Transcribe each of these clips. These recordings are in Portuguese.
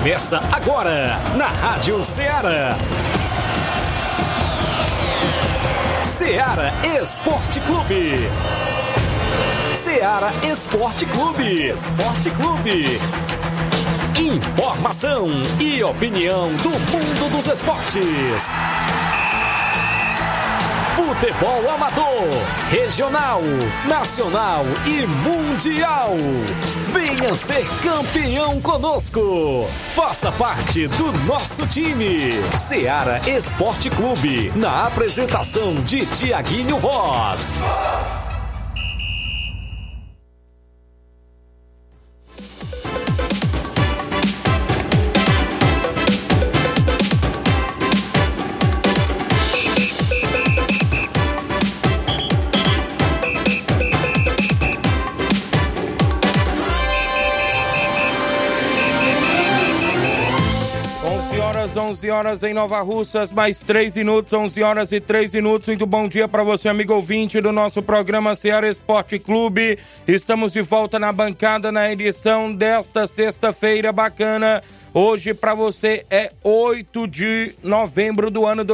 Começa agora na Rádio Ceará. Ceará Esporte Clube. Ceará Esporte Clube. Esporte Clube. Informação e opinião do mundo dos esportes. Futebol amador, regional, nacional e mundial. Venha ser campeão conosco. Faça parte do nosso time. Ceará Esporte Clube. Na apresentação de Tiaguinho Voz. horas, 11 horas em Nova Russas, mais 3 minutos, 11 horas e 3 minutos. Muito bom dia para você, amigo ouvinte do nosso programa Ceará Esporte Clube. Estamos de volta na bancada na edição desta sexta-feira bacana. Hoje para você é 8 de novembro do ano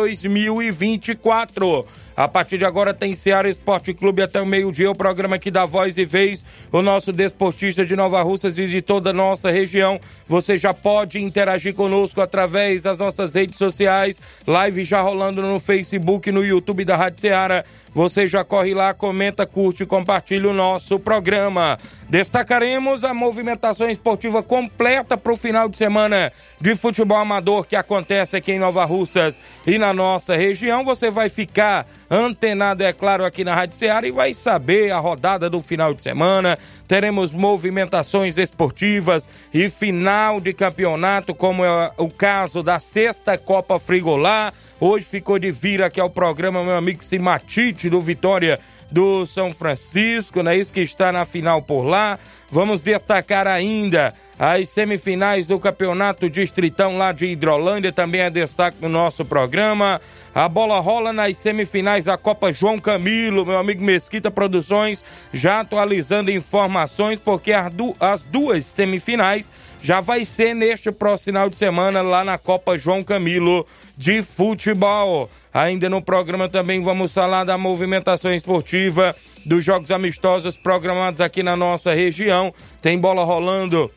2024. A partir de agora tem Ceará Esporte Clube até o meio-dia, o programa que dá voz e vez o nosso desportista de Nova Russas e de toda a nossa região. Você já pode interagir conosco através das nossas redes sociais, live já rolando no Facebook, no YouTube da Rádio Ceará. Você já corre lá, comenta, curte e compartilha o nosso programa. Destacaremos a movimentação esportiva completa para o final de semana de futebol amador que acontece aqui em Nova Russas e na nossa região. Você vai ficar antenado, é claro, aqui na Rádio Ceará e vai saber a rodada do final de semana. Teremos movimentações esportivas e final de campeonato, como é o caso da sexta Copa Frigolá. Hoje ficou de vir aqui ao programa meu amigo Simatite do Vitória do São Francisco, não é isso, que está na final por lá. Vamos destacar ainda as semifinais do Campeonato Distritão lá de Hidrolândia, também é destaque no nosso programa. A bola rola nas semifinais da Copa João Camilo, meu amigo Mesquita Produções já atualizando informações, porque as duas semifinais já vai ser neste próximo final de semana lá na Copa João Camilo de futebol. Ainda no programa também vamos falar da movimentação esportiva dos jogos amistosos programados aqui na nossa região. Tem bola rolando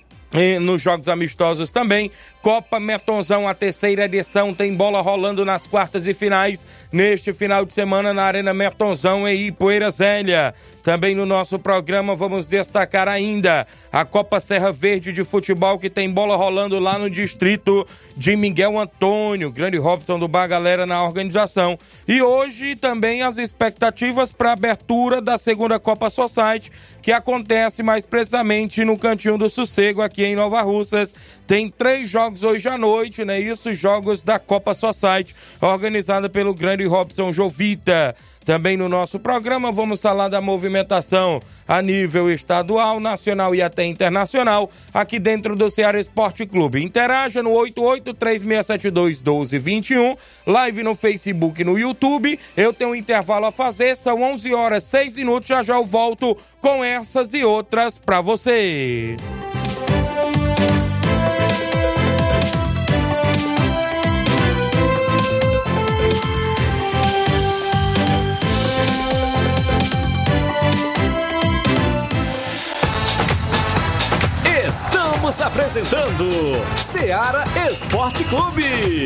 nos jogos amistosos também. Copa Metonzão, a terceira edição, tem bola rolando nas quartas e finais neste final de semana na Arena Metonzão em Ipueira Zélia. Também no nosso programa vamos destacar ainda a Copa Serra Verde de futebol, que tem bola rolando lá no distrito de Miguel Antônio. Grande Robson do Bar Galera na organização. E hoje também as expectativas para a abertura da segunda Copa Society, que acontece mais precisamente no Cantinho do Sossego aqui em Nova Russas. Tem 3 jogos hoje à noite, né? Isso, jogos da Copa Society, organizada pelo grande Robson Jovita. Também no nosso programa vamos falar da movimentação a nível estadual, nacional e até internacional, aqui dentro do Ceará Esporte Clube. Interaja no 8836721221, live no Facebook e no YouTube. Eu tenho um intervalo a fazer, são 11 horas 6 minutos, já eu volto com essas e outras para você. Estamos apresentando Ceará Esporte Clube.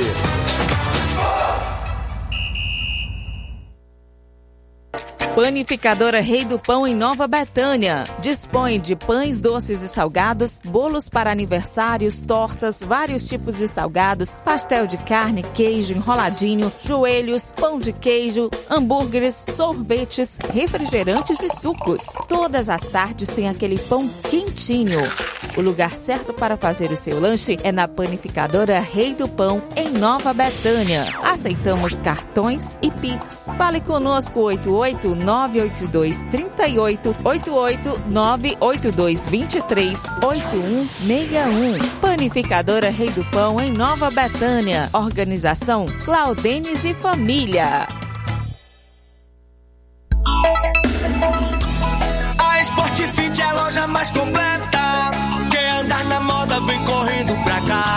Panificadora Rei do Pão em Nova Betânia. Dispõe de pães, doces e salgados, bolos para aniversários, tortas, vários tipos de salgados, pastel de carne, queijo, enroladinho, joelhos, pão de queijo, hambúrgueres, sorvetes, refrigerantes e sucos. Todas as tardes tem aquele pão quentinho. O lugar certo para fazer o seu lanche é na Panificadora Rei do Pão em Nova Betânia. Aceitamos cartões e Pix. Fale conosco 88-98238-88-98223-8161. Panificadora Rei do Pão em Nova Betânia. Organização Claudenes e Família. A Sportfit é a loja mais completa. Quem andar na moda vem correndo pra cá.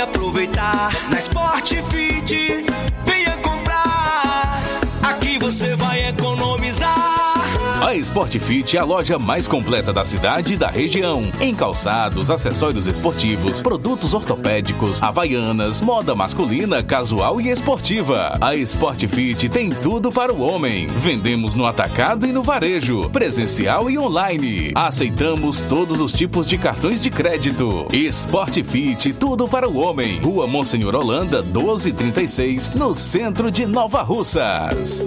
aproveitar. Na Sport Fit, venha comprar. Aqui você vai economizar. A Sport Fit é a loja mais completa da cidade e da região. Em calçados, acessórios esportivos, produtos ortopédicos, havaianas, moda masculina, casual e esportiva. A Sport Fit tem tudo para o homem. Vendemos no atacado e no varejo, presencial e online. Aceitamos todos os tipos de cartões de crédito. Sport Fit, tudo para o homem. Rua Monsenhor Holanda, 1236, no centro de Nova Russas.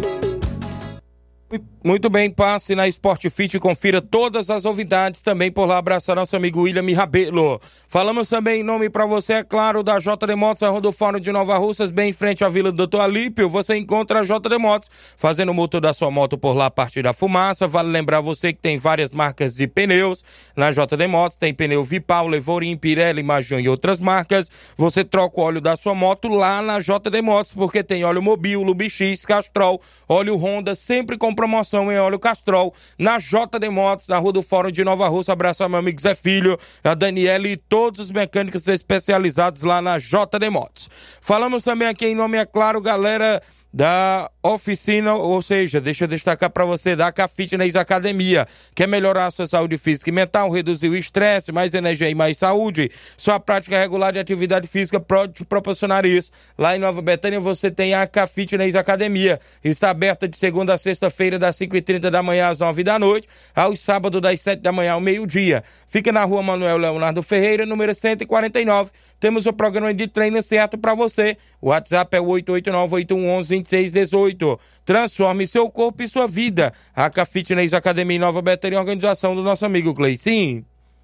Muito bem, passe na Sport Fit e confira todas as novidades também por lá. Abraço nosso amigo William Rabelo. Falamos também em nome para você, é claro, da JD Motos, a Rodofórum de Nova Russas, bem em frente à Vila do Dr. Alípio. Você encontra a JD Motos fazendo o motor da sua moto por lá a partir da fumaça. Vale lembrar você que tem várias marcas de pneus na JD Motos. Tem pneu Vipau, Levorim, Pirelli, Majon e outras marcas. Você troca o óleo da sua moto lá na JD Motos, porque tem óleo Mobil, Lubix, Castrol, óleo Honda, sempre com promoção em óleo Castrol, na JD Motos, na Rua do Fórum de Nova Russa. Abraço ao meu amigo Zé Filho, a Daniela e todos os mecânicos especializados lá na JD Motos. Falamos também aqui em nome, é claro, galera da oficina, ou seja, deixa eu destacar para você, da K-Fitness Academia. Quer melhorar a sua saúde física e mental, reduzir o estresse, mais energia e mais saúde? Sua prática regular de atividade física pode te proporcionar isso. Lá em Nova Betânia você tem a K-Fitness Academia. Está aberta de segunda a sexta-feira, das 5h30 da manhã às 9 da noite, aos sábados das 7 da manhã ao meio-dia. Fica na Rua Manuel Leonardo Ferreira, número 149. Temos o programa de treino certo para você. O WhatsApp é o 889-8111-2618. Transforme seu corpo e sua vida. A K-Fitness Academia em Nova Betânia, organização do nosso amigo Cleicinho.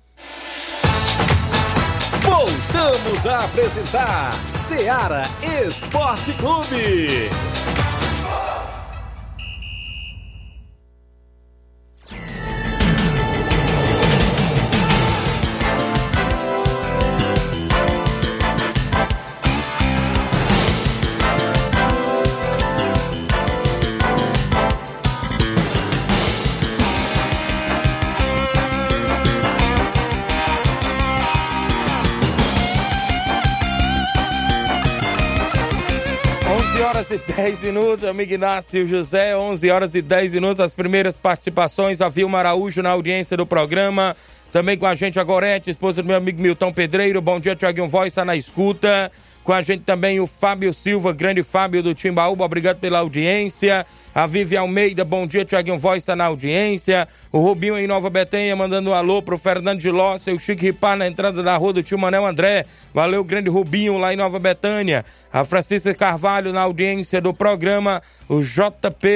Voltamos a apresentar Seara Esporte Clube. 11h10, amigo Inácio José, 11h10, as primeiras participações, a Vilma Araújo na audiência do programa, também com a gente a Gorete, esposa do meu amigo Milton Pedreiro. Bom dia, Thiaguinho Voz, está na escuta. Com a gente também o Fábio Silva, grande Fábio do Timbaúba, obrigado pela audiência. A Vivi Almeida, bom dia, Thiaguinho Voz está na audiência. O Rubinho em Nova Betânia mandando um alô pro Fernando de Lossa e o Chico Ripar na entrada da rua do tio Manel André. Valeu, grande Rubinho lá em Nova Betânia. A Francisca Carvalho na audiência do programa. O JP,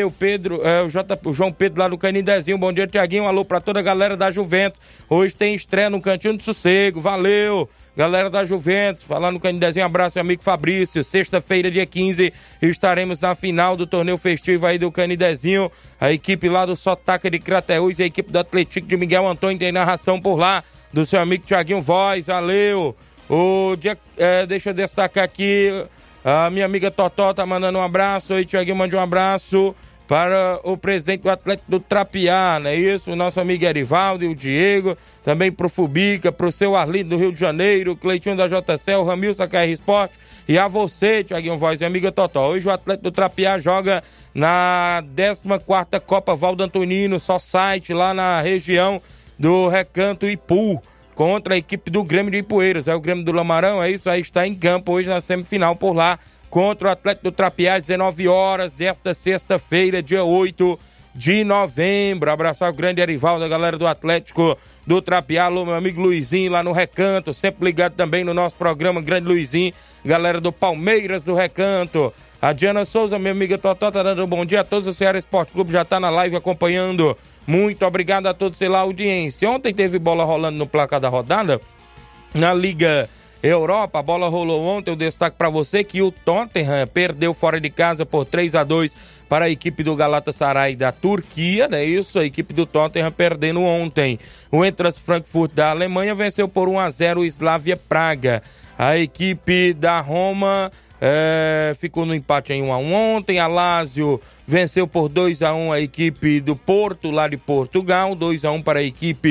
o João Pedro lá do Canidezinho. Bom dia, Thiaguinho. Um alô pra toda a galera da Juventus. Hoje tem estreia no Cantinho do Sossego. Valeu, galera da Juventus. Falando no Canidezinho, abraço, meu amigo Fabrício. Sexta-feira, dia 15, estaremos na final do torneio festivo aí do Canidezinho. A equipe lá do Sotaca de Crateús e a equipe do Atlético de Miguel Antônio tem narração por lá do seu amigo Thiaguinho Voz. Valeu. Deixa eu destacar aqui, a minha amiga Totó tá mandando um abraço. Oi, Thiaguinho, mande um abraço para o presidente do Atlético do Trapiá, não é isso? O nosso amigo Erivaldo e o Diego, também pro Fubica, pro seu Arlindo do Rio de Janeiro, o Cleitinho da JCL, o Ramilson da KR Sport e a você, Thiaguinho Voz e amiga Totó. Hoje o Atlético do Trapiá joga na 14ª Copa Valdo Antonino, só site lá na região do Recanto Ipu, contra a equipe do Grêmio de Ipueiras. É o Grêmio do Lamarão, é isso aí, está em campo hoje na semifinal por lá, contra o Atlético do Trapiá, às 19 horas desta sexta-feira, dia 8 de novembro. Abraçar o grande Erivaldo, a galera do Atlético do Trapiá, alô, meu amigo Luizinho lá no Recanto, sempre ligado também no nosso programa, grande Luizinho, galera do Palmeiras do Recanto. A Diana Souza, minha amiga Totó, tá dando um bom dia a todos. O Ceará Esporte Clube já tá na live acompanhando. Muito obrigado a todos pela audiência. Ontem teve bola rolando no placar da rodada na Liga Europa. A bola rolou ontem. Eu destaco para você que o Tottenham perdeu fora de casa por 3-2 para a equipe do Galatasaray da Turquia, né? Isso, a equipe do Tottenham perdendo ontem. O Eintracht Frankfurt da Alemanha venceu por 1-0 o Slavia Praga. A equipe da Roma ficou no empate em 1-1 ontem. A Lazio venceu por 2-1 a equipe do Porto, lá de Portugal. 2-1 para a equipe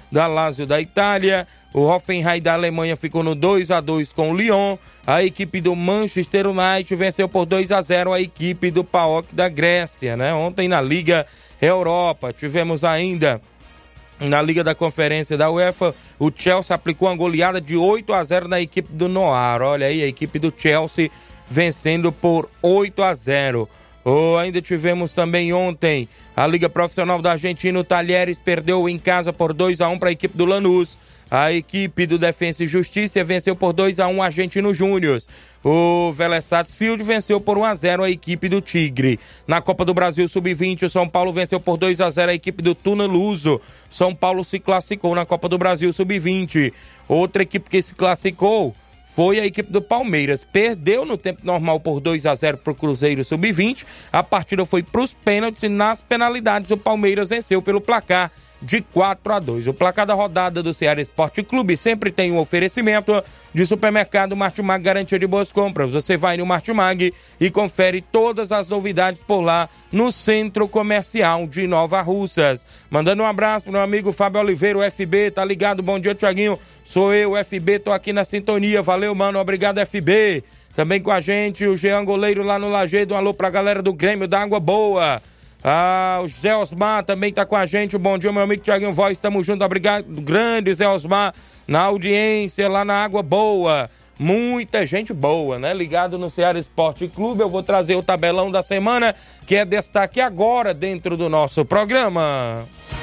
da Lazio da Itália. O Hoffenheim da Alemanha ficou no 2-2 com o Lyon. A equipe do Manchester United venceu por 2-0 a equipe do PAOK da Grécia, né? Ontem na Liga Europa tivemos ainda na Liga da Conferência da UEFA, o Chelsea aplicou uma goleada de 8-0 na equipe do Noir. Olha aí, a equipe do Chelsea vencendo por 8-0. Ainda tivemos também ontem a Liga Profissional da Argentina. O Talheres perdeu em casa por 2-1 para a equipe do Lanús. A equipe do Defensa e Justiça venceu por 2-1 o Argentino Júnior. O Vélez Sarsfield venceu por 1-0 a equipe do Tigre. Na Copa do Brasil Sub-20, o São Paulo venceu por 2-0 a equipe do Tuna Luso. São Paulo se classificou na Copa do Brasil Sub-20. Outra equipe que se classificou foi a equipe do Palmeiras. Perdeu no tempo normal por 2-0 para o Cruzeiro Sub-20. A partida foi para os pênaltis e nas penalidades o Palmeiras venceu pelo placar de 4-2. O placar da rodada do Ceará Esporte Clube sempre tem um oferecimento de supermercado Martimag, garantia de boas compras. Você vai no Martimag e confere todas as novidades por lá no Centro Comercial de Nova Russas. Mandando um abraço pro meu amigo Fábio Oliveira, o FB, tá ligado? Bom dia, Thiaguinho. Sou eu, FB, tô aqui na sintonia. Valeu, mano. Obrigado, FB. Também com a gente o Jean Goleiro lá no Lajeado. Um alô pra galera do Grêmio da Água Boa. O Zé Osmar também tá com a gente. Bom dia, meu amigo Thiaguinho Voz, estamos juntos, obrigado, grande Zé Osmar, na audiência lá na Água Boa. Muita gente boa, né? Ligado no Ceará Esporte Clube. Eu vou trazer o tabelão da semana, que é destaque agora dentro do nosso programa.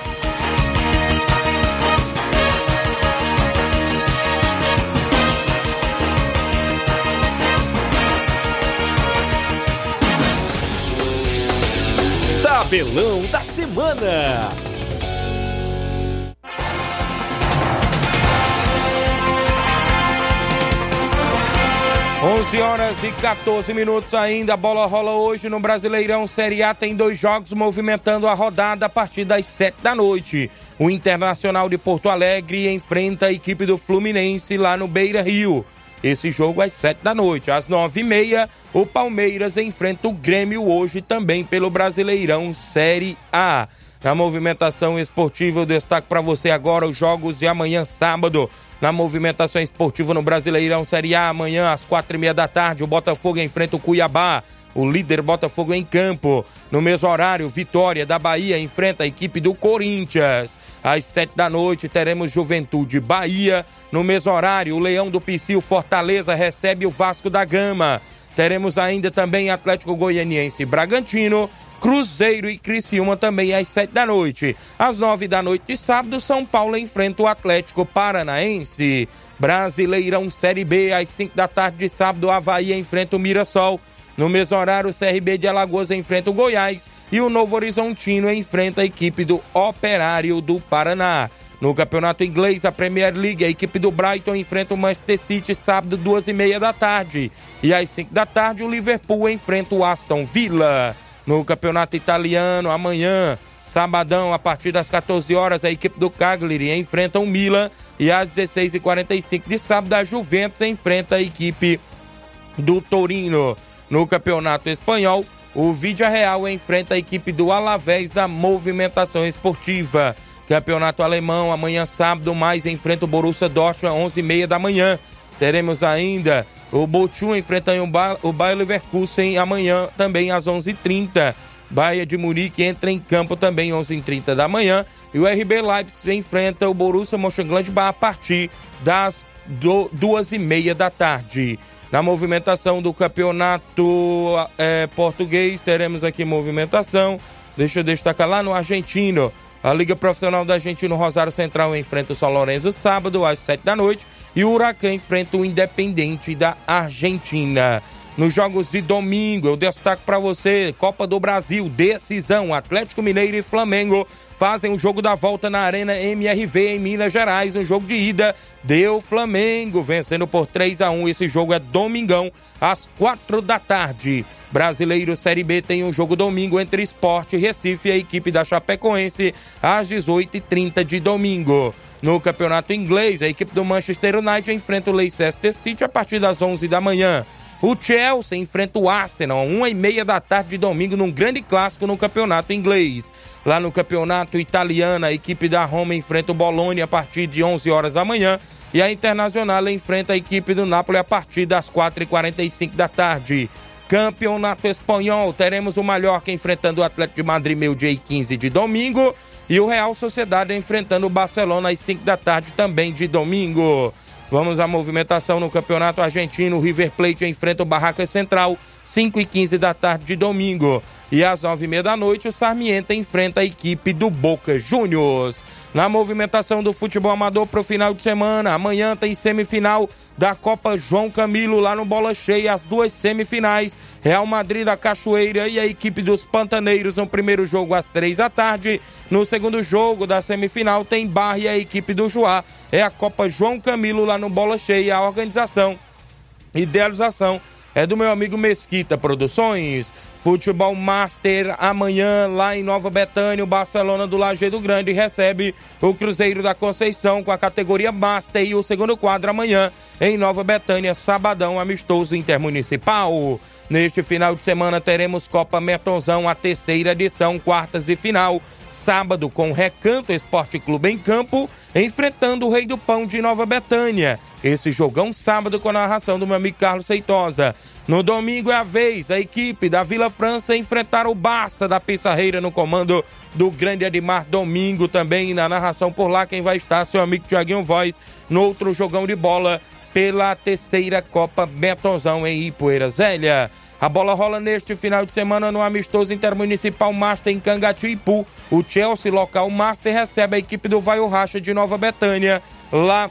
Tabelão da semana. Onze horas e 14 minutos ainda. A bola rola hoje no Brasileirão Série A. Tem 2 jogos movimentando a rodada a partir das 7 da noite. O Internacional de Porto Alegre enfrenta a equipe do Fluminense lá no Beira-Rio. Esse jogo às 7 da noite. Às 9h30, o Palmeiras enfrenta o Grêmio hoje também pelo Brasileirão Série A. Na movimentação esportiva, eu destaco para você agora os jogos de amanhã, sábado. Na movimentação esportiva no Brasileirão Série A, amanhã às 4h30 da tarde, o Botafogo enfrenta o Cuiabá. O líder Botafogo em campo. No mesmo horário, Vitória da Bahia enfrenta a equipe do Corinthians. Às 7 da noite teremos Juventude Bahia. No mesmo horário, o Leão do Pici, o Fortaleza, recebe o Vasco da Gama. Teremos ainda também Atlético Goianiense e Bragantino. Cruzeiro e Criciúma também às 7 da noite. Às 9 da noite de sábado, São Paulo enfrenta o Atlético Paranaense. Brasileirão Série B, às 5 da tarde de sábado, o Avaí enfrenta o Mirassol. No mesmo horário, o CRB de Alagoas enfrenta o Goiás e o Novo Horizontino enfrenta a equipe do Operário do Paraná. No campeonato inglês, a Premier League, a equipe do Brighton enfrenta o Manchester City sábado, 2h30 da tarde. E às 5 da tarde, o Liverpool enfrenta o Aston Villa. No campeonato italiano, amanhã, sabadão, a partir das 14 horas, a equipe do Cagliari enfrenta o Milan. E às 16h45 de sábado, a Juventus enfrenta a equipe do Torino. No campeonato espanhol, o Villarreal enfrenta a equipe do Alavés da movimentação esportiva. Campeonato alemão, amanhã sábado, mais enfrenta o Borussia Dortmund às 11h30 da manhã. Teremos ainda o Bochum enfrentando o Bayer Leverkusen amanhã também às 11h30. Bayern de Munique entra em campo também às 11h30 da manhã. E o RB Leipzig enfrenta o Borussia Mönchengladbach a partir das 2h30 da tarde. Na movimentação do campeonato português, teremos aqui movimentação. Deixa eu destacar lá no Argentino. A Liga Profissional da Argentina, o Rosário Central enfrenta o São Lourenço sábado às 7 da noite. E o Huracan enfrenta o Independente da Argentina. Nos jogos de domingo, eu destaco para você, Copa do Brasil, decisão, Atlético Mineiro e Flamengo fazem o jogo da volta na Arena MRV em Minas Gerais. No jogo de ida, deu Flamengo, vencendo por 3-1. Esse jogo é domingão, às 4 da tarde. Brasileiro Série B tem um jogo domingo entre Sport e Recife e a equipe da Chapecoense, às 18h30 de domingo. No campeonato inglês, a equipe do Manchester United enfrenta o Leicester City a partir das 11 da manhã. O Chelsea enfrenta o Arsenal, 1h30 da tarde de domingo, num grande clássico no campeonato inglês. Lá no campeonato italiano, a equipe da Roma enfrenta o Bologna a partir de 11 horas da manhã. E a Internacional enfrenta a equipe do Napoli a partir das 4h45 da tarde. Campeonato espanhol, teremos o Mallorca enfrentando o Atlético de Madrid, meio-dia e 15 de domingo. E o Real Sociedade enfrentando o Barcelona às 5 da tarde, também de domingo. Vamos à movimentação no campeonato argentino. O River Plate enfrenta o Barracas Central, 5h15 da tarde de domingo. E às 9h30 da noite, o Sarmiento enfrenta a equipe do Boca Juniors. Na movimentação do futebol amador para o final de semana, amanhã tem semifinal da Copa João Camilo lá no Bola Cheia, as duas semifinais. Real Madrid da Cachoeira e a equipe dos Pantaneiros no primeiro jogo às 3 da tarde. No segundo jogo da semifinal tem Barra e a equipe do Juá. É a Copa João Camilo lá no Bola Cheia. A organização, idealização é do meu amigo Mesquita Produções. Futebol Master amanhã lá em Nova Betânia, o Barcelona do Lajeado Grande recebe o Cruzeiro da Conceição com a categoria Master, e o segundo quadro amanhã em Nova Betânia, sabadão, amistoso intermunicipal. Neste final de semana teremos Copa Metonzão, a terceira edição, quartas de final, sábado com Recanto Esporte Clube em campo, enfrentando o Rei do Pão de Nova Betânia. Esse jogão sábado com a narração do meu amigo Carlos Seitosa. No domingo é a vez da equipe da Vila França enfrentar o Barça da Pissarreira no comando do grande Edmar. Domingo também na narração por lá quem vai estar, seu amigo Thiaguinho Voz, no outro jogão de bola pela terceira Copa Metonzão em Ipueira Zélia. A bola rola neste final de semana no amistoso intermunicipal Master em Cangatiipu. O Chelsea local Master recebe a equipe do Vai o Racha de Nova Betânia lá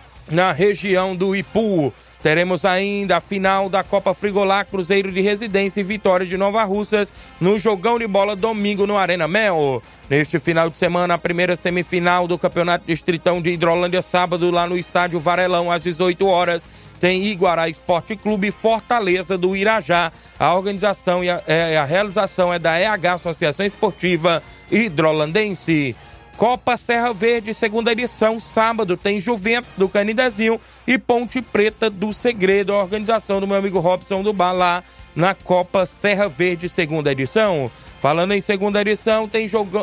na região do Ipu. Teremos ainda a final da Copa Frigolá, Cruzeiro de Residência e Vitória de Nova Russas no jogão de bola domingo no Arena Mel. Neste final de semana, a primeira semifinal do Campeonato Distritão de Hidrolândia, sábado lá no Estádio Varelão às 18 horas. Tem Iguará Esporte Clube Fortaleza do Irajá. A organização e a realização é da EH, Associação Esportiva Hidrolandense. Copa Serra Verde, segunda edição, sábado tem Juventus do Canidezinho e Ponte Preta do Segredo, a organização do meu amigo Robson do Bar lá na Copa Serra Verde, segunda edição. Falando em segunda edição, tem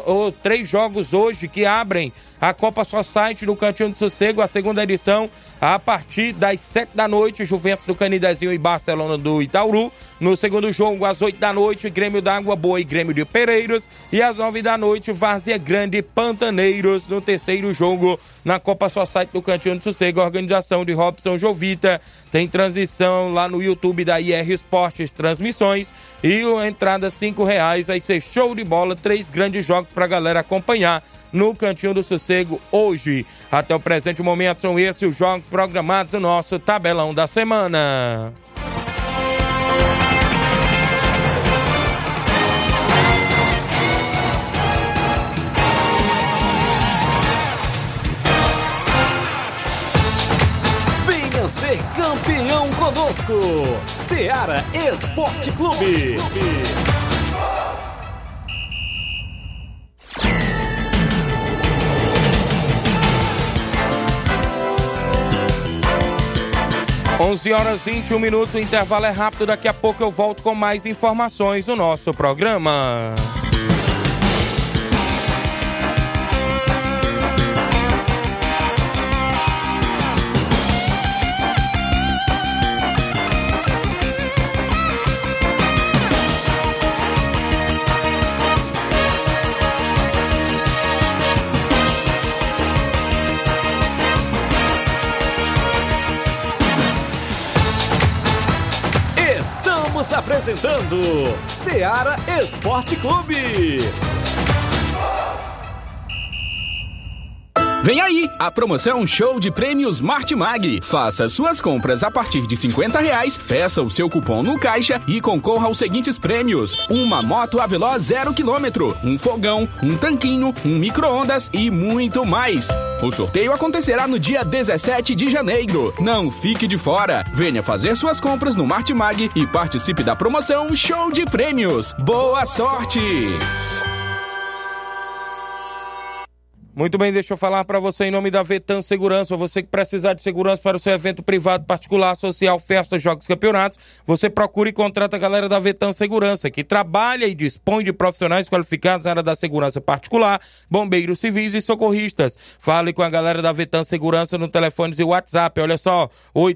3 jogos hoje que abrem a Copa Society do Cantinho do Sossego, a segunda edição, a partir das 7 da noite, Juventus do Canidezinho e Barcelona do Itaúru. No segundo jogo, às 8 da noite, Grêmio da Água Boa e Grêmio de Pereiros. E às 9 da noite, Várzea Grande e Pantaneiros. No terceiro jogo, na Copa Society do Cantinho do Sossego, a organização de Robson Jovita. Tem transição lá no YouTube da IR Esportes Transmissões. E a entrada R$5, vai ser show de bola, 3 grandes jogos pra galera acompanhar no Cantinho do Sossego hoje. Até o presente momento são esses os jogos programados no nosso tabelão da semana. Venha ser campeão conosco, Ceará Esporte Clube. 11h21, o intervalo é rápido, daqui a pouco eu volto com mais informações no nosso programa. Estamos apresentando Ceará Esporte Clube. Vem aí, a promoção Show de Prêmios Martimag. Faça suas compras a partir de R$50, peça o seu cupom no caixa e concorra aos seguintes prêmios: uma moto Aveló 0 km, um fogão, um tanquinho, um micro-ondas e muito mais. O sorteio acontecerá no dia 17 de janeiro. Não fique de fora. Venha fazer suas compras no Martimag e participe da promoção Show de Prêmios. Boa sorte! Muito bem, deixa eu falar para você em nome da Vetan Segurança. Você que precisar de segurança para o seu evento privado, particular, social, festas, jogos, campeonatos, você procura e contrata a galera da Vetan Segurança, que trabalha e dispõe de profissionais qualificados na área da segurança particular, bombeiros civis e socorristas. Fale com a galera da Vetan Segurança no telefone e WhatsApp. Olha só,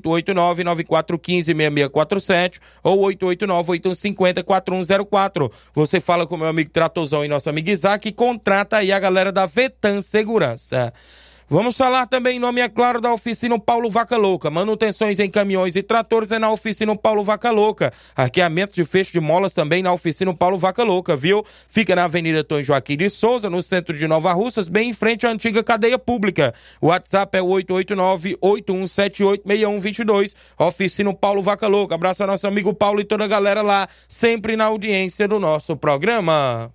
889-9415-6647 ou 889-8150-4104. Você fala com meu amigo Tratozão e nosso amigo Isaac e contrata aí a galera da Vetan Segurança. Vamos falar também em nome, é claro, da Oficina Paulo Vaca Louca. Manutenções em caminhões e tratores é na Oficina Paulo Vaca Louca. Arqueamento de fecho de molas também na Oficina Paulo Vaca Louca, viu? Fica na Avenida Tom Joaquim de Souza, no centro de Nova Russas, bem em frente à antiga cadeia pública. O WhatsApp é 889-8178-6122. Oficina Paulo Vaca Louca. Abraço ao nosso amigo Paulo e toda a galera lá, sempre na audiência do nosso programa.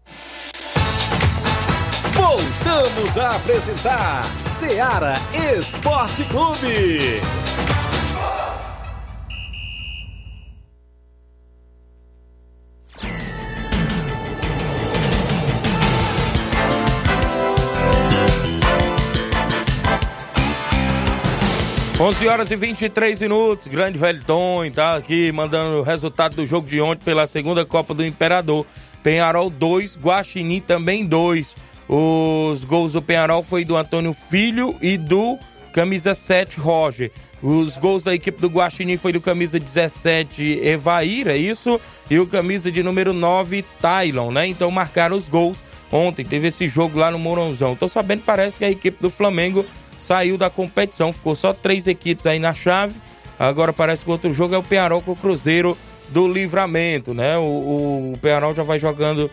Voltamos a apresentar Seara Esporte Clube. 11h23, grande velho Tom, tá aqui mandando o resultado do jogo de ontem pela segunda Copa do Imperador. Penharol 2, Guaxinim também 2. Os gols do Penharol foi do Antônio Filho e do camisa 7, Roger. Os gols da equipe do Guaxinim foi do camisa 17, Evair, é isso? E o camisa de número 9, Tylon, né? Então marcaram os gols ontem. Teve esse jogo lá no Mourãozão. Tô sabendo, parece que a equipe do Flamengo saiu da competição. Ficou só 3 equipes aí na chave. Agora parece que o outro jogo é o Penharol com o Cruzeiro do Livramento, né? O Penharol já vai jogando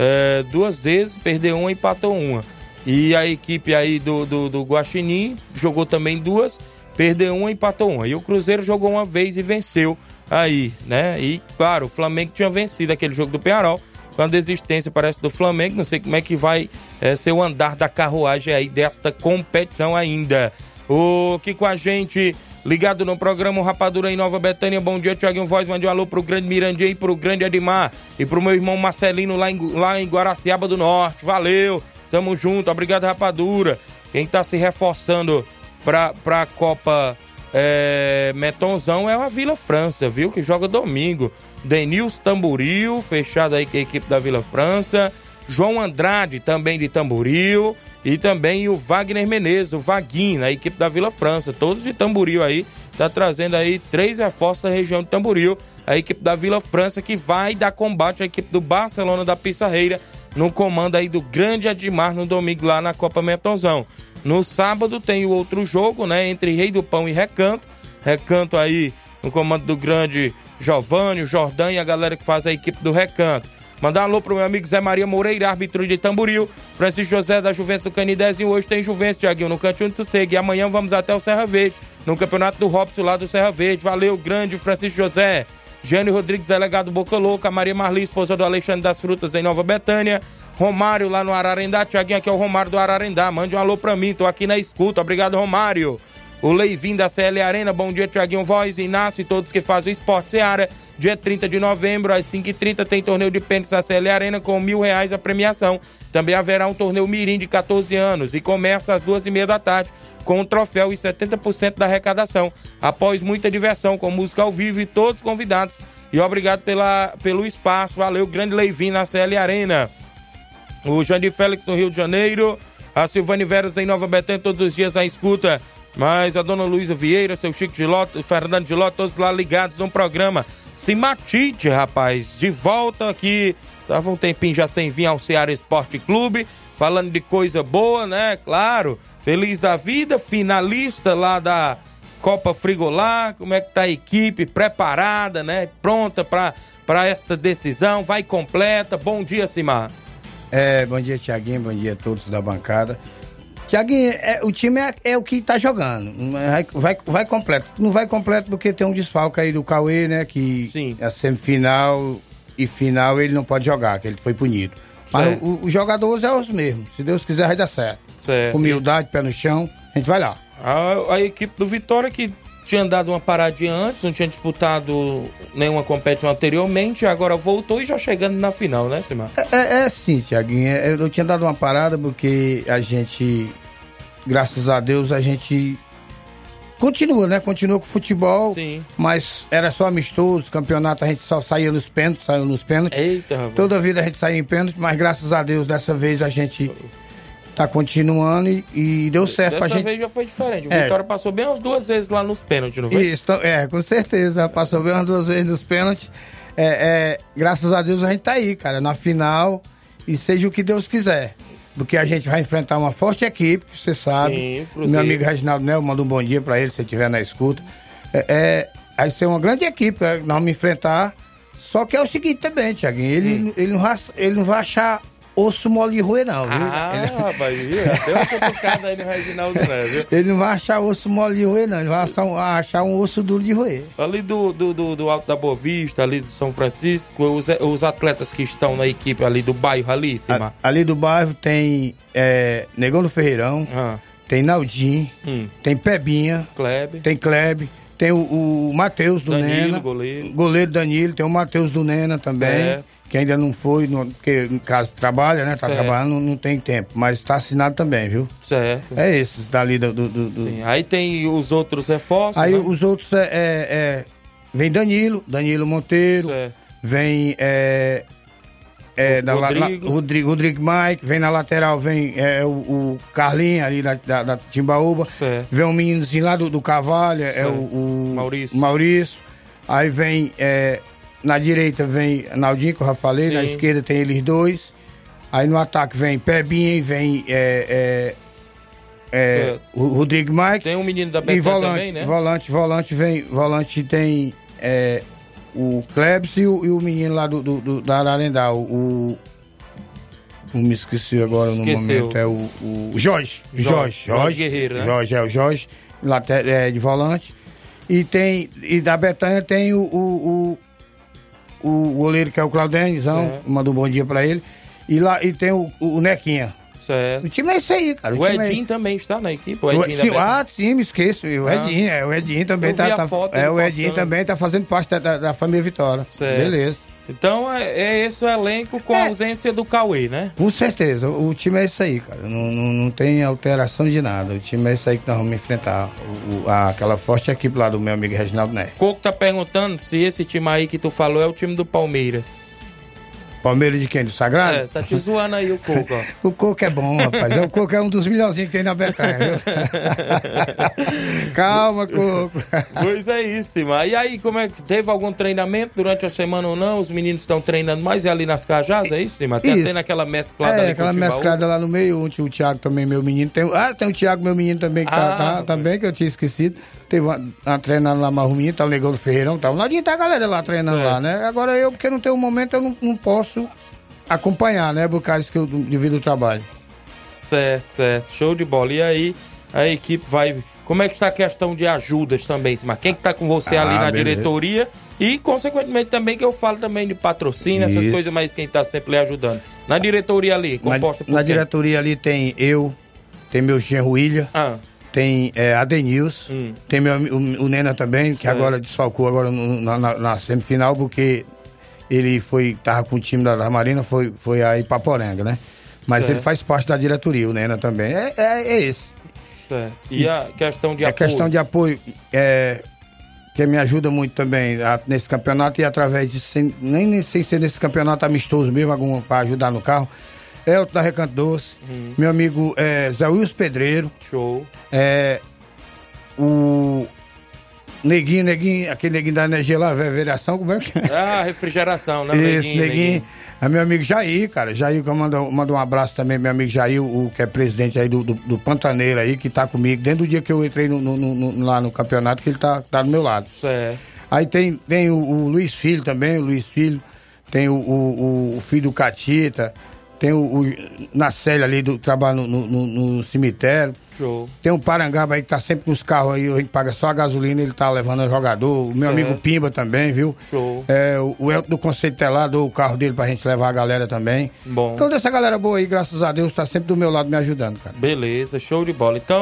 2 vezes, perdeu uma e empatou uma. E a equipe aí do Guaxinim jogou também 2, perdeu uma e empatou uma. E o Cruzeiro jogou uma vez e venceu aí, né? E, claro, o Flamengo tinha vencido aquele jogo do Penharol, com a desistência, parece, do Flamengo. Não sei como é que vai ser o andar da carruagem aí desta competição ainda. O que com a gente ligado no programa Rapadura em Nova Betânia. Bom dia, Thiaguinho Voz, mande um alô pro grande Mirandinha e pro grande Edmar e pro meu irmão Marcelino lá em Guaraciaba do Norte. Valeu, tamo junto, obrigado, Rapadura. Quem tá se reforçando pra Copa Metonzão é a Vila França, viu, que joga domingo. Denilson Tamboril, fechado aí com a equipe da Vila França. João Andrade, também de Tamboril. E também o Wagner Menezes, o Vaguinho, a equipe da Vila França, todos de Tamboril aí, tá trazendo aí 3 reforços da região de Tamboril, a equipe da Vila França que vai dar combate à equipe do Barcelona da Pissarreira, no comando aí do grande Edmar no domingo lá na Copa Metonzão. No sábado tem o outro jogo, né, entre Rei do Pão e Recanto aí no comando do grande Giovanni, o Jordan e a galera que faz a equipe do Recanto. Mandar um alô pro meu amigo Zé Maria Moreira, árbitro de Tamboril, Francisco José da Juventus do Canidezinho. Hoje tem Juventus, Thiaguinho, no Cantinho de Sossego. E amanhã vamos até o Serra Verde, no campeonato do Robson lá do Serra Verde. Valeu, grande Francisco José. Jânio Rodrigues, delegado Boca Louca. Maria Marli, esposa do Alexandre das Frutas, em Nova Betânia. Romário lá no Ararendá. Thiaguinho, aqui é o Romário do Ararendá. Mande um alô pra mim, tô aqui na escuta. Obrigado, Romário. O Leivinho da CL Arena. Bom dia, Thiaguinho Voz, Inácio e todos que fazem o Esporte Seara. Dia 30 de novembro, às 5h30, tem torneio de pênis na CL Arena com R$1.000 a premiação. Também haverá um torneio mirim de 14 anos e começa às 2h30 da tarde com um troféu e 70% da arrecadação. Após muita diversão com música ao vivo e todos convidados. E obrigado pelo espaço. Valeu, grande Leivinho na CL Arena. O Jandir Félix no Rio de Janeiro. A Silvane Veras em Nova Betânia, todos os dias à escuta. Mas a dona Luísa Vieira, seu Chico Gilotto, Fernando Gilotto, todos lá ligados no programa Simatite, rapaz, de volta aqui. Tava um tempinho já sem vir ao Ceará Esporte Clube, falando de coisa boa, né? Claro, feliz da vida, finalista lá da Copa Frigolá. Como é que tá a equipe preparada, né? Pronta para esta decisão, vai completa. Bom dia, Simar. Bom dia, Thiaguinho, bom dia a todos da bancada. Tiaguinho, o time é o que tá jogando, vai completo. Não vai completo porque tem um desfalque aí do Cauê, né, que sim, a semifinal e final ele não pode jogar, que ele foi punido. Mas os jogadores é os mesmos, se Deus quiser vai dar certo. Humildade, pé no chão, a gente vai lá. A equipe do Vitória que tinha dado uma paradinha antes, não tinha disputado nenhuma competição anteriormente, agora voltou e já chegando na final, né, Simar? Sim, Tiaguinho, eu tinha dado uma parada porque a gente, graças a Deus, a gente continua, né? Continua com o futebol. Sim. Mas era só amistoso, campeonato a gente só saía nos pênaltis, Eita, rapaz. Toda vida a gente saía em pênaltis, mas graças a Deus dessa vez a gente tá continuando e deu certo pra gente. Dessa vez já foi diferente. O Vitória passou bem umas 2 vezes lá nos pênaltis, não foi? Isso, com certeza. Passou bem umas 2 vezes nos pênaltis. Graças a Deus a gente tá aí, cara, na final, e seja o que Deus quiser. Porque a gente vai enfrentar uma forte equipe, que você sabe. Sim, meu amigo Reginaldo Nel, manda um bom dia pra ele, se ele estiver na escuta. Vai ser uma grande equipe, nós vamos enfrentar. Só que é o seguinte também, Thiaguinho, ele não vai achar osso mole de roer, não, viu? Rapaz, deu uma cutucada aí no Reginaldo Nel, viu? Ele não vai achar osso mole de roer, não. Ele vai achar um osso duro de roer. Ali do Alto da Boa Vista, ali do São Francisco, os atletas que estão na equipe ali do bairro, ali, Simar? Ali do bairro tem Negão do Ferreirão, tem Naldinho, tem Pebinha, tem Klebe, tem o Matheus do Nena, goleiro Danilo, tem o Matheus do Nena também. Certo. Que ainda não foi, porque em casa trabalha, né? Tá trabalhando, não tem tempo. Mas tá assinado também, viu? Certo. É esses dali do... Sim, aí tem os outros reforços, aí, né? Os outros vem Danilo Monteiro. Certo. Vem Rodrigo Mike. Vem na lateral, vem o Carlinho ali da Timbaúba. Certo. Vem um meninozinho lá do Cavalho, o Maurício. Aí vem... na direita vem Naldinho, que eu já falei. Sim. Na esquerda tem eles dois. Aí no ataque vem Pebinha, vem o Rodrigo Mike. Tem um menino da Betânia também, né? Volante tem o Klebs e o menino lá da Ararendá, me esqueci agora no momento, é o Jorge Guerreiro, né? O Jorge, de volante. E da Betânia tem o goleiro, que é o Claudenzão, manda um bom dia pra ele. E tem o Nequinha. Certo. O time é isso aí, cara. O Edinho também está na equipe? Sim, me esqueço. O Edinho também o Edinho também tá fazendo parte da família Vitória. Certo. Beleza. Então é esse o elenco com a ausência do Cauê, né? Com certeza. O time é isso aí, cara. Não tem alteração de nada. O time é isso aí que nós vamos enfrentar. Aquela forte equipe lá do meu amigo Reginaldo Neto. Coco tá perguntando se esse time aí que tu falou é o time do Palmeiras. Palmeiras de quem? Do Sagrado? Tá te zoando aí o Coco, ó. O Coco é bom, rapaz. O Coco é um dos melhorzinhos que tem na Betânia, viu? Calma, Coco. Pois é isso, Timar. E aí, como é que teve algum treinamento durante a semana ou não? Os meninos estão treinando mais ali nas Cajás, é isso, Timar? Tem aquela mesclada ali. Aquela mesclada lá no meio. O Thiago também, meu menino. Tem o Thiago, meu menino também, que tá também, que eu tinha esquecido. Teve uma treinando lá mais ruim, tá o Negão do Ferreirão, tá o Ladinho, tá a galera lá treinando lá, né? Agora porque não tem um momento, eu não posso acompanhar, né? Por causa que eu divido o trabalho. Certo. Show de bola. E aí, a equipe vai... Como é que está a questão de ajudas também, mas quem que tá com você ali na diretoria? E, consequentemente, também que eu falo também de patrocínio, essas coisas, mas quem tá sempre lhe ajudando. Na diretoria ali, composta por Na diretoria ali tem meu genro William, tem Adenilson, tem o Nena também, que agora desfalcou agora na semifinal, porque ele tava com o time da Marina, foi a Ipaporanga, né? Mas ele faz parte da diretoria, o Nena também. É esse. Certo. E a questão de apoio? A questão de apoio que me ajuda muito também nesse campeonato, e através de, nem sem ser nesse campeonato amistoso mesmo, para ajudar no carro, o da Recanto Doce, meu amigo Zé Wilson Pedreiro. Show. O Neguinho, aquele Neguinho da energia lá, variação, como é que é? Refrigeração, né? Isso, Neguinho. É meu amigo Jair, cara. Jair, que eu mando um abraço também, meu amigo Jair, que é presidente aí do Pantaneiro aí, que tá comigo, desde o dia que eu entrei lá no campeonato, que ele tá do meu lado. Certo. Aí tem o Luiz Filho também, tem o filho do Catita, tem o Nacélia ali do trabalho no cemitério. Show. Tem o Parangaba aí que tá sempre nos carros aí, a gente paga só a gasolina, ele tá levando o jogador. O meu amigo Pimba também, viu? Show. O Elton do Conceito Telar deu o carro dele pra gente levar a galera também. Bom. Então dessa galera boa aí, graças a Deus, tá sempre do meu lado me ajudando, cara. Beleza, show de bola. Então,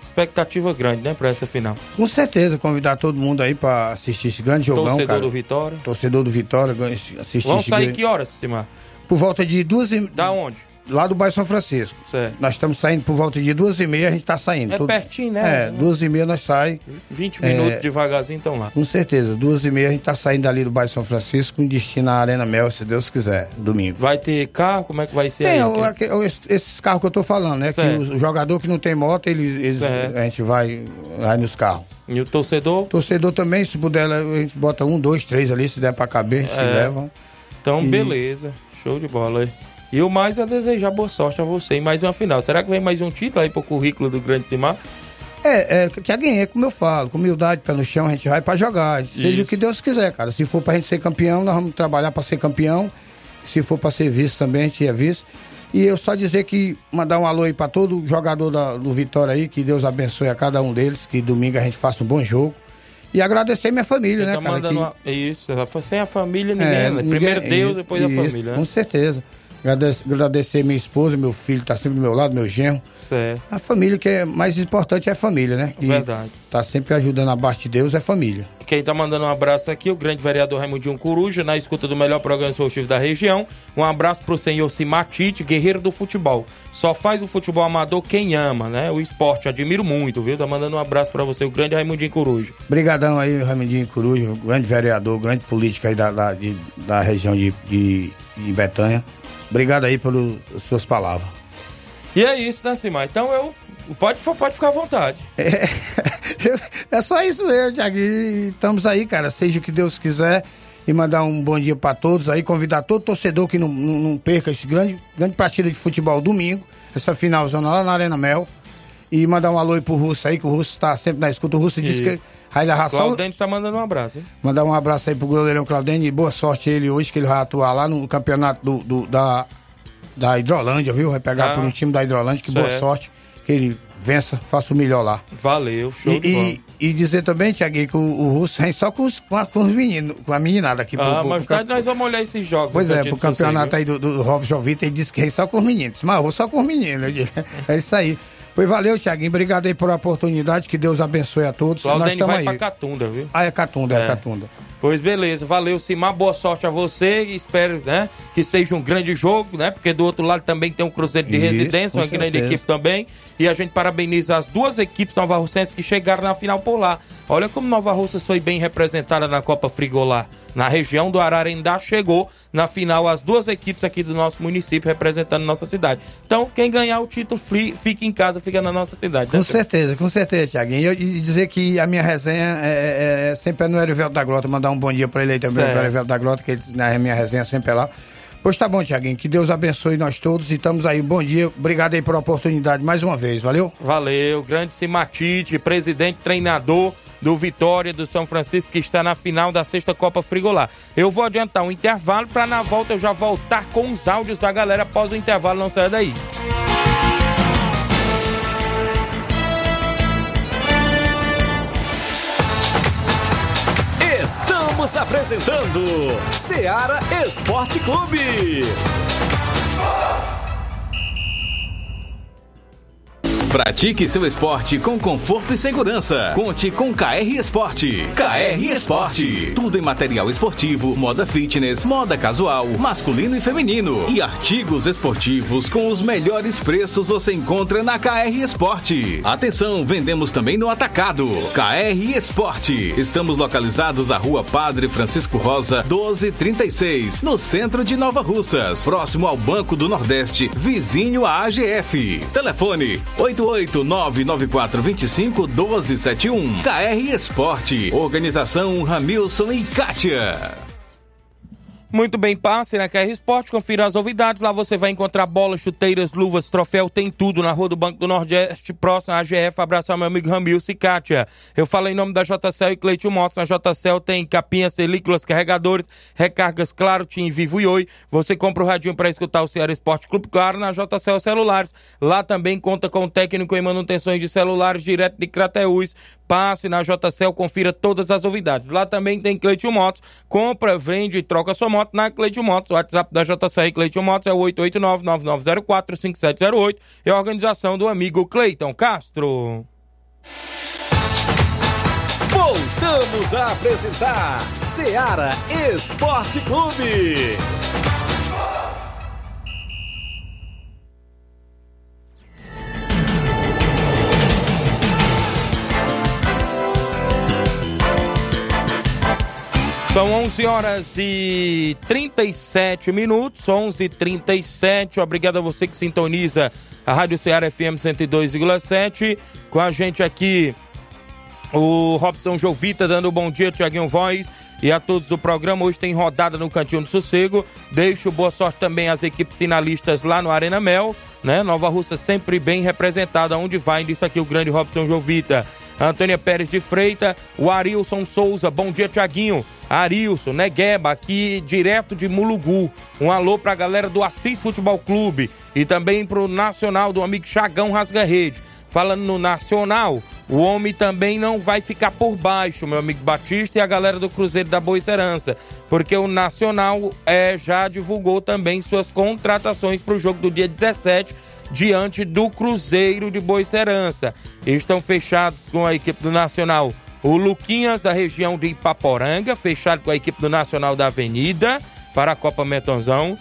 Expectativa grande, né, pra essa final. Com certeza, convidar todo mundo aí pra assistir esse grande jogão, Torcedor cara. do Vitória. Torcedor do Vitória, assistir. Vamos sair que horas, Simar? Por volta de 2h30. Da onde? Lá do bairro São Francisco. Certo. Nós estamos saindo por volta de 2h30, a gente tá saindo. É pertinho, né? 2h30 nós saímos. 20 minutos devagarzinho, então lá. Com certeza, 2h30 a gente tá saindo dali do bairro São Francisco com destino à Arena Mel, se Deus quiser, domingo. Vai ter carro? Como é que vai ser aí? Esses carros que eu tô falando, né? Certo. Que o jogador que não tem moto, a gente vai nos carros. E o torcedor? Torcedor também, se puder, a gente bota 1, 2, 3 ali, se der pra caber, a gente leva. Então, beleza. Show de bola aí. E o mais é desejar boa sorte a você em mais uma final. Será que vem mais um título aí pro currículo do Grande Simar? Tiaguinho, como eu falo, com humildade, pé no chão, a gente vai pra jogar. Seja o que Deus quiser, cara. Se for pra gente ser campeão, nós vamos trabalhar pra ser campeão. Se for pra ser vice também, a gente é vice. E eu só dizer que, mandar um alô aí pra todo jogador do Vitória aí, que Deus abençoe a cada um deles, que domingo a gente faça um bom jogo. E agradecer minha família, né, cara? Isso, sem a família ninguém, né? Primeiro Deus, depois a família, né? Com certeza. Agradecer minha esposa, meu filho, tá sempre do meu lado, meu genro. Certo. A família que é mais importante é a família, né? Que verdade. Tá sempre ajudando abaixo de Deus, é família. Quem tá mandando um abraço aqui, o grande vereador Raimundinho Coruja, na escuta do melhor programa esportivo da região. Um abraço pro senhor Simatite, guerreiro do futebol. Só faz o futebol amador quem ama, né? O esporte, admiro muito, viu? Tá mandando um abraço pra você, o grande Raimundinho Coruja. Obrigadão aí, Raimundinho Coruja, o grande vereador, grande político aí da região de Betânia. Obrigado aí pelas suas palavras. E é isso, né, Simar? Então pode ficar à vontade. É só isso mesmo, Thiago. Estamos aí, cara. Seja o que Deus quiser. E mandar um bom dia pra todos aí. Convidar todo torcedor que não perca esse grande partida de futebol domingo. Essa finalzona lá na Arena Mel. E mandar um alô aí pro Russo aí, que o Russo tá sempre na escuta. O Russo disse que Claudênio tá mandando um abraço, hein? Mandar um abraço aí pro goleirão Claudênio e boa sorte a ele hoje, que ele vai atuar lá no campeonato da Hidrolândia, viu? Vai pegar por um time da Hidrolândia, que certo. Boa sorte, que ele vença, faça o melhor lá. Valeu, show de bola. E dizer também, Thiaguinho, que o Russo vem só com os meninos, com a meninada aqui. Mas nós vamos olhar esses jogos. Pois pro campeonato aí do Robson Vitor, ele disse que vem só com os meninos. Mas eu vou só com os meninos. É isso aí. Pois valeu, Thiaguinho. Obrigado aí por a oportunidade. Que Deus abençoe a todos. Nós estamos aí. Pra Catunda, viu? É Catunda. Pois beleza, valeu, Simar, boa sorte a você, espero, né, que seja um grande jogo, né, porque do outro lado também tem um Cruzeiro de Residência, uma grande equipe também, e a gente parabeniza as duas equipes novarrocenses que chegaram na final por lá. Olha como Nova Russas foi bem representada na Copa Frigolá, na região do Ararendá, chegou na final as duas equipes aqui do nosso município representando nossa cidade. Então, quem ganhar o título, fica em casa, fica na nossa cidade. Com certeza, Thiaguinho. E dizer que a minha resenha sempre é no Erivelto da Grota, mandar um bom dia pra ele aí também, no Erivelto da Grota, que na minha resenha sempre é lá. Pois tá bom, Thiaguinho, que Deus abençoe nós todos e estamos aí, bom dia, obrigado aí pela oportunidade mais uma vez, valeu? Valeu, grande Simatite, presidente, treinador do Vitória do São Francisco, que está na final da sexta Copa Frigolá. Eu vou adiantar um intervalo para na volta eu já voltar com os áudios da galera após o intervalo, não saia daí. Estamos apresentando Seara Esporte Clube. Pratique seu esporte com conforto e segurança. Conte com KR Esporte. KR Esporte. Tudo em material esportivo, moda fitness, moda casual, masculino e feminino. E artigos esportivos com os melhores preços você encontra na KR Esporte. Atenção, vendemos também no atacado. KR Esporte. Estamos localizados à Rua Padre Francisco Rosa, 1236, no centro de Nova Russas, próximo ao Banco do Nordeste, vizinho à AGF. Telefone 88994251271. KR Esporte. Organização Ramilson e Kátia. Muito bem, passe na KR Esporte, confira as novidades. Lá você vai encontrar bolas, chuteiras, luvas, troféu, tem tudo na Rua do Banco do Nordeste, próximo à AGF. Abraço ao meu amigo Ramilson e Kátia. Eu falo em nome da JCL e Cleiton Motos. Na JCL tem capinhas, películas, carregadores, recargas Claro, TIM, Vivo e Oi. Você compra o radinho para escutar o Ceará Esporte Clube, claro, na JCL Celulares. Lá também conta com técnico em manutenções de celulares direto de Crateús. Passe na JCL, confira todas as novidades. Lá também tem Cleiton Motos. Compra, vende e troca sua moto na Cleiton Motos. O WhatsApp da JCL Cleiton Motos é o 889-9904-5708. É a organização do amigo Cleiton Castro. Voltamos a apresentar Seara Esporte Clube. São 11 horas e 37 minutos, 11h37. Obrigado a você que sintoniza a Rádio Ceará FM 102,7. Com a gente aqui, o Robson Jovita dando um bom dia, Tiaguinho Voz e a todos do programa. Hoje tem rodada no Cantinho do Sossego. Deixo boa sorte também às equipes finalistas lá no Arena Mel, né? Nova Russa sempre bem representada, onde vai, disse aqui o grande Robson Jovita. Antônia Pérez de Freitas, o Arilson Souza, bom dia, Tiaguinho. Arilson, Negueba, aqui direto de Mulugu. Um alô pra galera do Assis Futebol Clube e também pro Nacional do amigo Chagão Rasga Rede. Falando no Nacional, o homem também não vai ficar por baixo, meu amigo Batista e a galera do Cruzeiro da Boa Serança, porque o Nacional já divulgou também suas contratações para o jogo do dia 17, diante do Cruzeiro de Boa Serança. Estão fechados com a equipe do Nacional o Luquinhas da região de Ipaporanga, fechado com a equipe do Nacional da Avenida para a Copa Metonzão.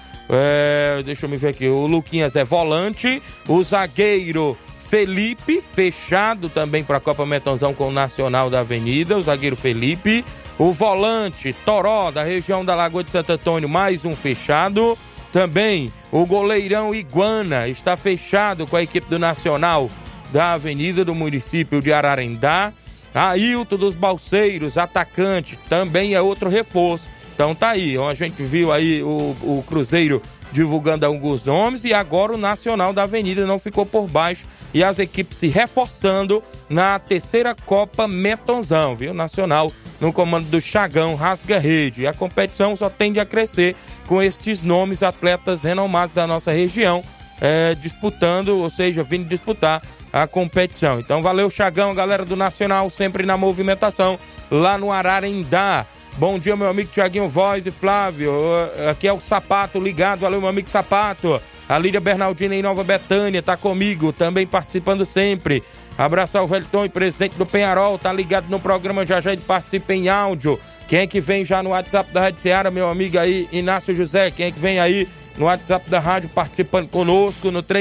Deixa eu me ver aqui, o Luquinhas é volante, o zagueiro Felipe, fechado também para a Copa Metonzão com o Nacional da Avenida, o zagueiro Felipe. O volante Toró, da região da Lagoa de Santo Antônio, mais um fechado. Também o goleirão Iguana está fechado com a equipe do Nacional da Avenida do município de Ararendá. Ailton dos Balseiros, atacante, também é outro reforço. Então tá aí, a gente viu aí o Cruzeiro divulgando alguns nomes e agora o Nacional da Avenida não ficou por baixo e as equipes se reforçando na terceira Copa Metonzão, viu? Nacional no comando do Chagão Rasga Rede. E a competição só tende a crescer com estes nomes, atletas renomados da nossa região, disputando, ou seja, vindo disputar a competição. Então valeu, Chagão, galera do Nacional, sempre na movimentação lá no Ararendá. Bom dia, meu amigo Tiaguinho Voz e Flávio. Aqui é o Sapato ligado. Valeu, meu amigo Sapato. A Lídia Bernardina em Nova Betânia tá comigo, também participando sempre. Abraçar o Velton, presidente do Penharol, tá ligado no programa, já ele participa em áudio. Quem é que vem já no WhatsApp da Rádio Ceará, meu amigo aí, Inácio José? Quem é que vem aí no WhatsApp da rádio participando conosco no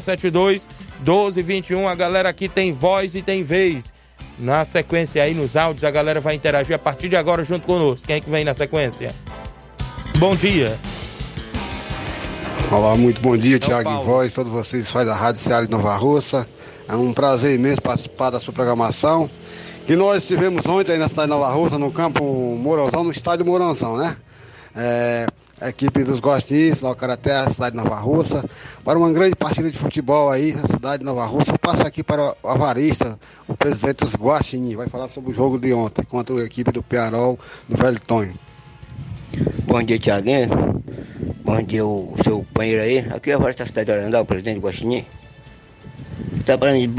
3672-1221? A galera aqui tem voz e tem vez. Na sequência aí, nos áudios, a galera vai interagir a partir de agora junto conosco. Quem é que vem na sequência? Bom dia. Olá, muito bom dia, Tiago e Voz, todos vocês que fazem da Rádio Ceará de Nova Russa. É um prazer imenso participar da sua programação. E nós estivemos ontem aí na cidade de Nova Russa, no campo Mourãozão, no estádio Mourãozão, né? A equipe dos Gostinhos, lá o Caraté, a cidade de Nova Russa, para uma grande partida de futebol aí na cidade de Nova Russa. Passa aqui para o avarista, o presidente dos Guaxinim, vai falar sobre o jogo de ontem contra a equipe do Penharol, do Velho Tonho. Bom dia, Tiaguinho. Bom dia, o seu companheiro aí. Aqui é o avarista da cidade de Arandá, o presidente do Guaxinim. Está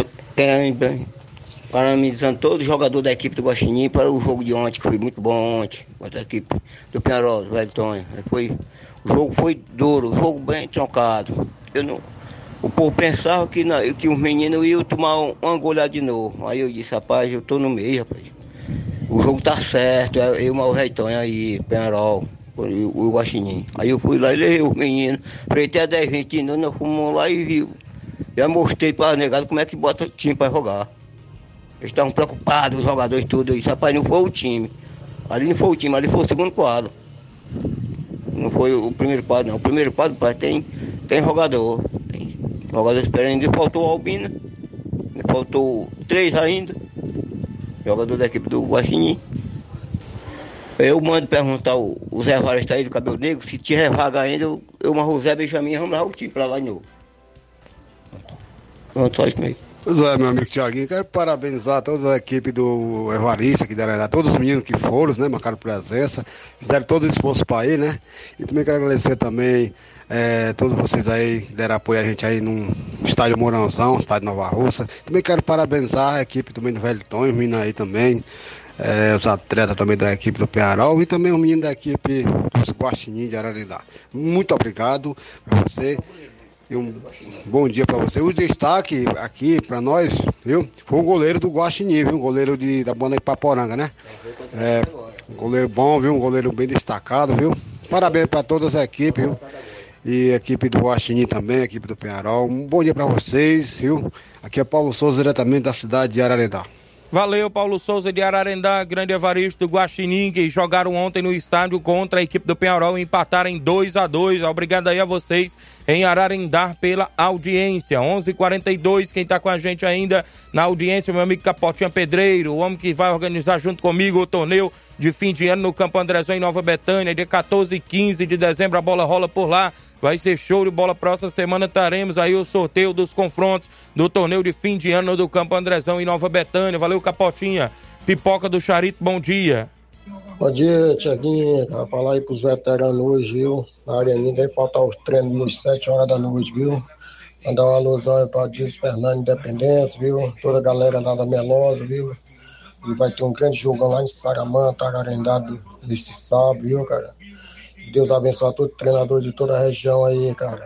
parabenizando todo jogador da equipe do Guaxinim para o jogo de ontem, que foi muito bom ontem, contra a equipe do Penharol, do Velho Tonho. O jogo foi duro, o jogo bem trocado. O povo pensava que os meninos iam tomar uma goleada de novo. Aí eu disse, rapaz, eu tô no meio, rapaz. O jogo tá certo, eu o Velho Tonho aí, Penharol, o Guaxinim. Aí eu fui lá e levei os meninos, freitei a 10, 20 anos, nós fomos lá e viu. Já mostrei para negado como é que bota o time para jogar. Eles estavam preocupados, os jogadores tudo. Eu disse, rapaz, não foi o time. Ali não foi o time, ali foi o segundo quadro. Não foi o primeiro quadro, não. O primeiro quadro, pai, tem jogador. Tem jogador esperando. Ainda faltou o Albino. Ainda faltou 3 ainda. Jogador da equipe do Guaxinim. Eu mando perguntar o Zé Varesta aí do Cabelo Negro, se tiver vaga ainda, eu marro o Zé Benjamin, vamos lá o time pra lá de novo. Pronto, só isso mesmo. Pois é, meu amigo Tiaguinho, quero parabenizar toda a equipe do Evarista, que deram, todos os meninos que foram, né, marcaram presença, fizeram todo o esforço para ir, né, e também quero agradecer também todos vocês aí que deram apoio a gente aí no estádio Mourãozão, estádio Nova Russa. Também quero parabenizar a equipe também do Velho Tonho, os meninos aí também, os atletas também da equipe do Penharol e também os meninos da equipe dos Guaxinim de Ararendá. Muito obrigado a você. E um bom dia para você. O destaque aqui para nós, viu? Foi o goleiro do Guaxinim, viu? O goleiro da banda Ipaporanga, né? Um goleiro bom, viu? Um goleiro bem destacado, viu? Parabéns para todas as equipes, viu? E a equipe do Guaxinim também, a equipe do Penharol. Um bom dia para vocês, viu? Aqui é Paulo Souza, diretamente da cidade de Ararendá. Valeu, Paulo Souza de Ararendá, grande Evaristo do Guaxinim, que jogaram ontem no estádio contra a equipe do Penharol e empataram em 2-2. Obrigado aí a vocês em Ararendá pela audiência. 11h42, quem tá com a gente ainda na audiência, meu amigo Capotinha Pedreiro, o homem que vai organizar junto comigo o torneio de fim de ano no Campo Andrezão em Nova Betânia, dia 14 e 15 de dezembro, a bola rola por lá. Vai ser show de bola. Próxima semana teremos aí o sorteio dos confrontos do torneio de fim de ano do Campo Andrezão em Nova Betânia. Valeu, Capotinha. Pipoca do Charito, bom dia. Bom dia, Tiaguinho. Vou falar aí pros veteranos hoje, viu? Na área ninguém faltar os treinos às 7 horas da noite, viu? Mandar uma alusão aí pra Dias Fernando Independência, viu? Toda a galera lá da Melosa, viu? E vai ter um grande jogão lá em Saramanta, Ararendá, nesse sábado, viu, cara? Deus abençoe todo treinador de toda a região aí, cara.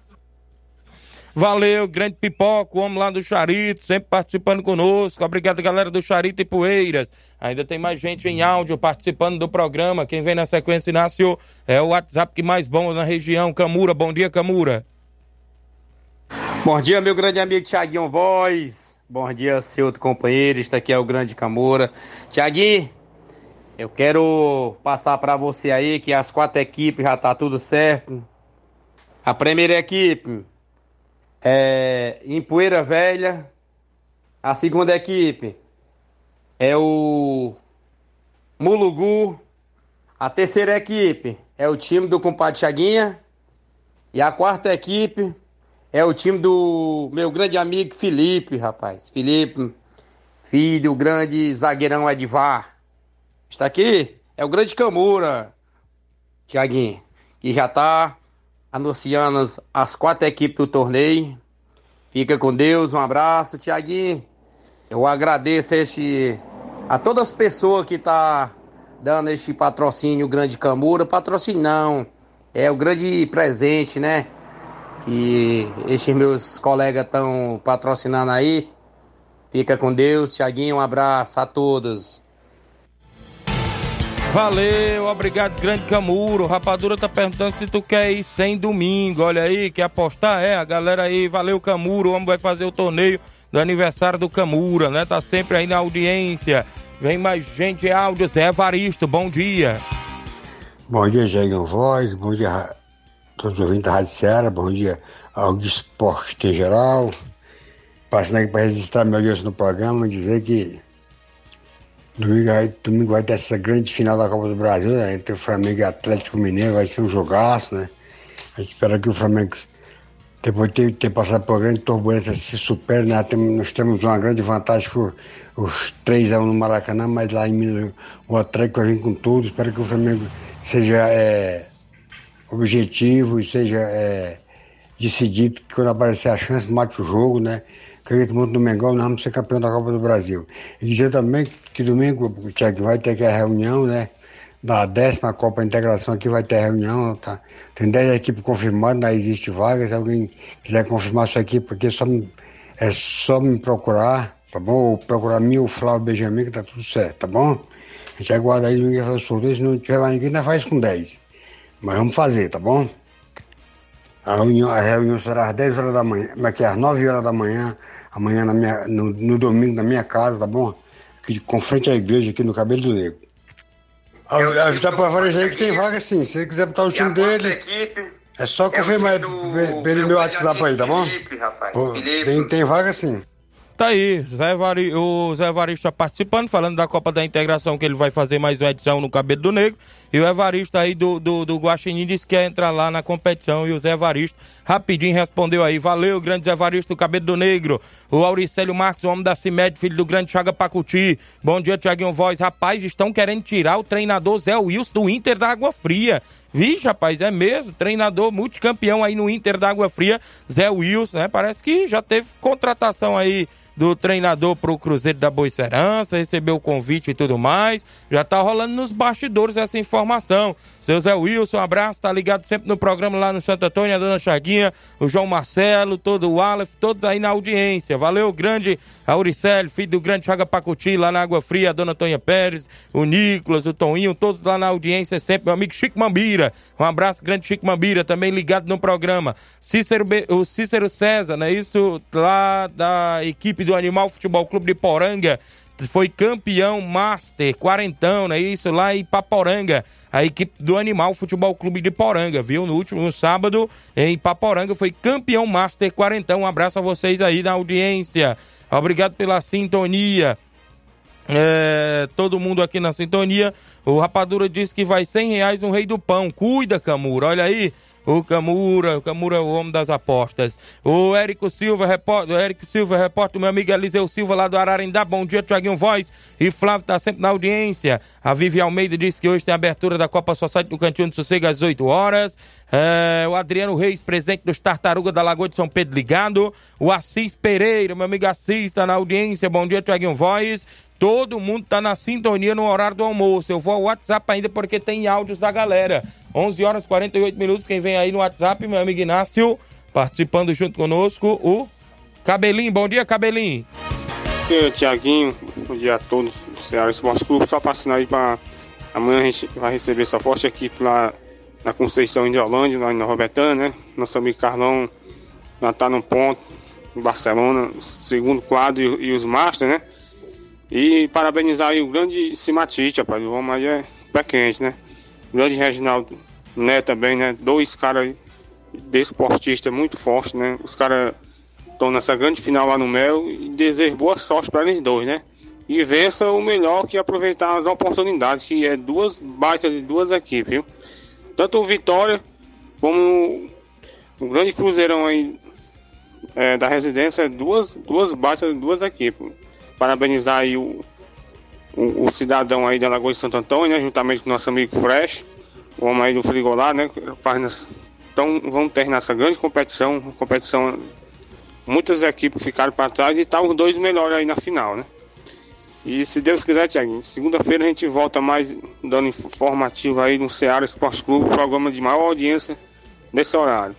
Valeu, grande Pipoca, o homem lá do Charito, sempre participando conosco. Obrigado, galera do Charito e Poeiras. Ainda tem mais gente em áudio participando do programa. Quem vem na sequência, Inácio, é o WhatsApp que mais bom na região. Camura, bom dia, Camura. Bom dia, meu grande amigo Thiaguinho Voz. Bom dia, seu outro companheiro. Este aqui é o grande Camura. Thiaguinho, eu quero passar para você aí que as 4 equipes já tá tudo certo. A primeira equipe é em Poeira Velha. A segunda equipe é o Mulugu. A terceira equipe é o time do compadre Chaguinha. E a quarta equipe é o time do meu grande amigo Felipe, rapaz. Felipe, filho do grande zagueirão Edvar. Está aqui, é o grande Camura, Tiaguinho, que já está anunciando as 4 equipes do torneio. Fica com Deus, um abraço, Tiaguinho. Eu agradeço a todas as pessoas que tá dando este patrocínio, o grande Camura. Patrocínio não, é o grande presente, né? Que estes meus colegas estão patrocinando aí. Fica com Deus, Tiaguinho, um abraço a todos. Valeu, obrigado, grande Camuro. Rapadura tá perguntando se tu quer ir sem domingo. Olha aí, quer apostar? A galera aí, valeu, Camuro. O homem vai fazer o torneio do aniversário do Camura, né? Tá sempre aí na audiência. Vem mais gente, áudio. Zé Evaristo, bom dia. Bom dia, Jair Voz. Bom dia a todos os ouvintes da Rádio Ceará. Bom dia ao esporte em geral. Passando aqui para registrar meu audiência no programa e dizer que domingo vai ter essa grande final da Copa do Brasil, né? Entre o Flamengo e o Atlético Mineiro, vai ser um jogaço, né? A gente espera que o Flamengo, depois de ter passado por grande turbulência, se supere, né? Nós temos uma grande vantagem por os 3-1 no Maracanã, mas lá em Minas o Atlético vai vir com tudo. Espero que o Flamengo seja objetivo e seja decidido, que quando aparecer a chance, mate o jogo, né? Acredito muito no Mengão, nós vamos ser campeão da Copa do Brasil. E dizer também que domingo, Tiago, vai ter aqui a reunião, né? Da 10ª Copa Integração aqui vai ter reunião, tá? Tem 10 equipes confirmadas, não existe vaga. Se alguém quiser confirmar sua equipe, porque é só me procurar, tá bom? Ou procurar mim, o Flávio Benjamin, que tá tudo certo, tá bom? A gente aguarda aí, ninguém faz o sorteio, se não tiver mais ninguém, nós faz com 10. Mas vamos fazer, tá bom? A reunião será às 10 horas da manhã, mas às 9 horas da manhã, amanhã no domingo na minha casa, tá bom? Aqui, com frente à igreja, aqui no Cabelo do Negro. Avisar para vários aí que tem vaga sim, se ele quiser botar o time dele, é só confirmar pelo meu WhatsApp aí, tá bom? Tem vaga sim. Tá aí, o Zé Evaristo está participando, falando da Copa da Integração, que ele vai fazer mais uma edição no Cabelo do Negro. E o Evaristo aí do Guaxinim disse que quer entrar lá na competição. E o Zé Evaristo rapidinho respondeu aí. Valeu, grande Zé Evaristo do Cabelo do Negro. O Auricélio Marques, o homem da CIMED, filho do grande Chaga Pacuti. Bom dia, Tiaguinho Voz. Rapaz, estão querendo tirar o treinador Zé Wilson do Inter da Água Fria. Vixe, rapaz, é mesmo, treinador multicampeão aí no Inter da Água Fria, Zé Wilson, né? Parece que já teve contratação aí do treinador pro Cruzeiro da Boa Esperança, recebeu o convite e tudo mais. Já tá rolando nos bastidores essa informação. Seu Zé Wilson, um abraço, tá ligado sempre no programa lá no Santo Antônio, a dona Chaguinha, o João Marcelo, todo o Aleph, todos aí na audiência. Valeu, grande Auricélio, filho do grande Chaga Pacuti, lá na Água Fria, a dona Tonha Pérez, o Nicolas, o Toninho, todos lá na audiência sempre. Meu amigo Chico Mambira, um abraço, grande Chico Mambira, também ligado no programa. O Cícero César, né? Isso lá da equipe do Animal Futebol Clube de Poranga, foi campeão Master, quarentão, né? Isso lá em Ipaporanga, a equipe do Animal Futebol Clube de Poranga, viu? No último sábado, em Ipaporanga, foi campeão Master, quarentão. Um abraço a vocês aí na audiência. Obrigado pela sintonia. Todo mundo aqui na sintonia. O Rapadura disse que vai R$100 no Rei do Pão. Cuida, Camura, olha aí. O Camura é o homem das apostas. O Érico Silva, repórter, meu amigo Eliseu Silva, lá do Ararindá. Bom dia, Thiaguinho Voz. E Flávio tá sempre na audiência. A Vivi Almeida disse que hoje tem a abertura da Copa Society do Cantinho do Sossego às 8 horas. O Adriano Reis, presidente dos Tartaruga da Lagoa de São Pedro, ligado. O Assis Pereira, meu amigo Assis, tá na audiência. Bom dia, Thiaguinho Voz. Todo mundo tá na sintonia no horário do almoço. Eu vou ao WhatsApp ainda porque tem áudios da galera. 11 horas e 48 minutos. Quem vem aí no WhatsApp, meu amigo Inácio, participando junto conosco, o Cabelinho. Bom dia, Cabelinho. Bom dia, Tiaguinho. Bom dia a todos do Ceará Esporte Clube. Só passando aí para amanhã a gente vai receber essa forte equipe lá na Conceição Indiolândia, lá em Nova Betânia, né? Nosso amigo Carlão já tá no ponto, em Barcelona, segundo quadro e os Masters, né? E parabenizar aí o grande Simatite, rapaz. O homem aí é pé quente, né? O grande Reginaldo Neto também, né? Dois caras desportistas muito fortes, né? Os caras estão nessa grande final lá no Mel e desejo boa sorte para eles dois, né? E vença o melhor que aproveitar as oportunidades, que é duas baitas de duas equipes, viu? Tanto o Vitória como o grande Cruzeirão aí da residência, duas baitas de duas equipes. Parabenizar aí o cidadão aí da Lagoa de Santo Antônio, né? Juntamente com o nosso amigo Fresh, o homem aí do Frigolá, né? Então vamos ter nessa grande competição, muitas equipes ficaram para trás e tá os dois melhores aí na final, né? E se Deus quiser, Thiaguinho, segunda-feira a gente volta mais dando informativo aí no Ceará Esporte Clube, programa de maior audiência nesse horário.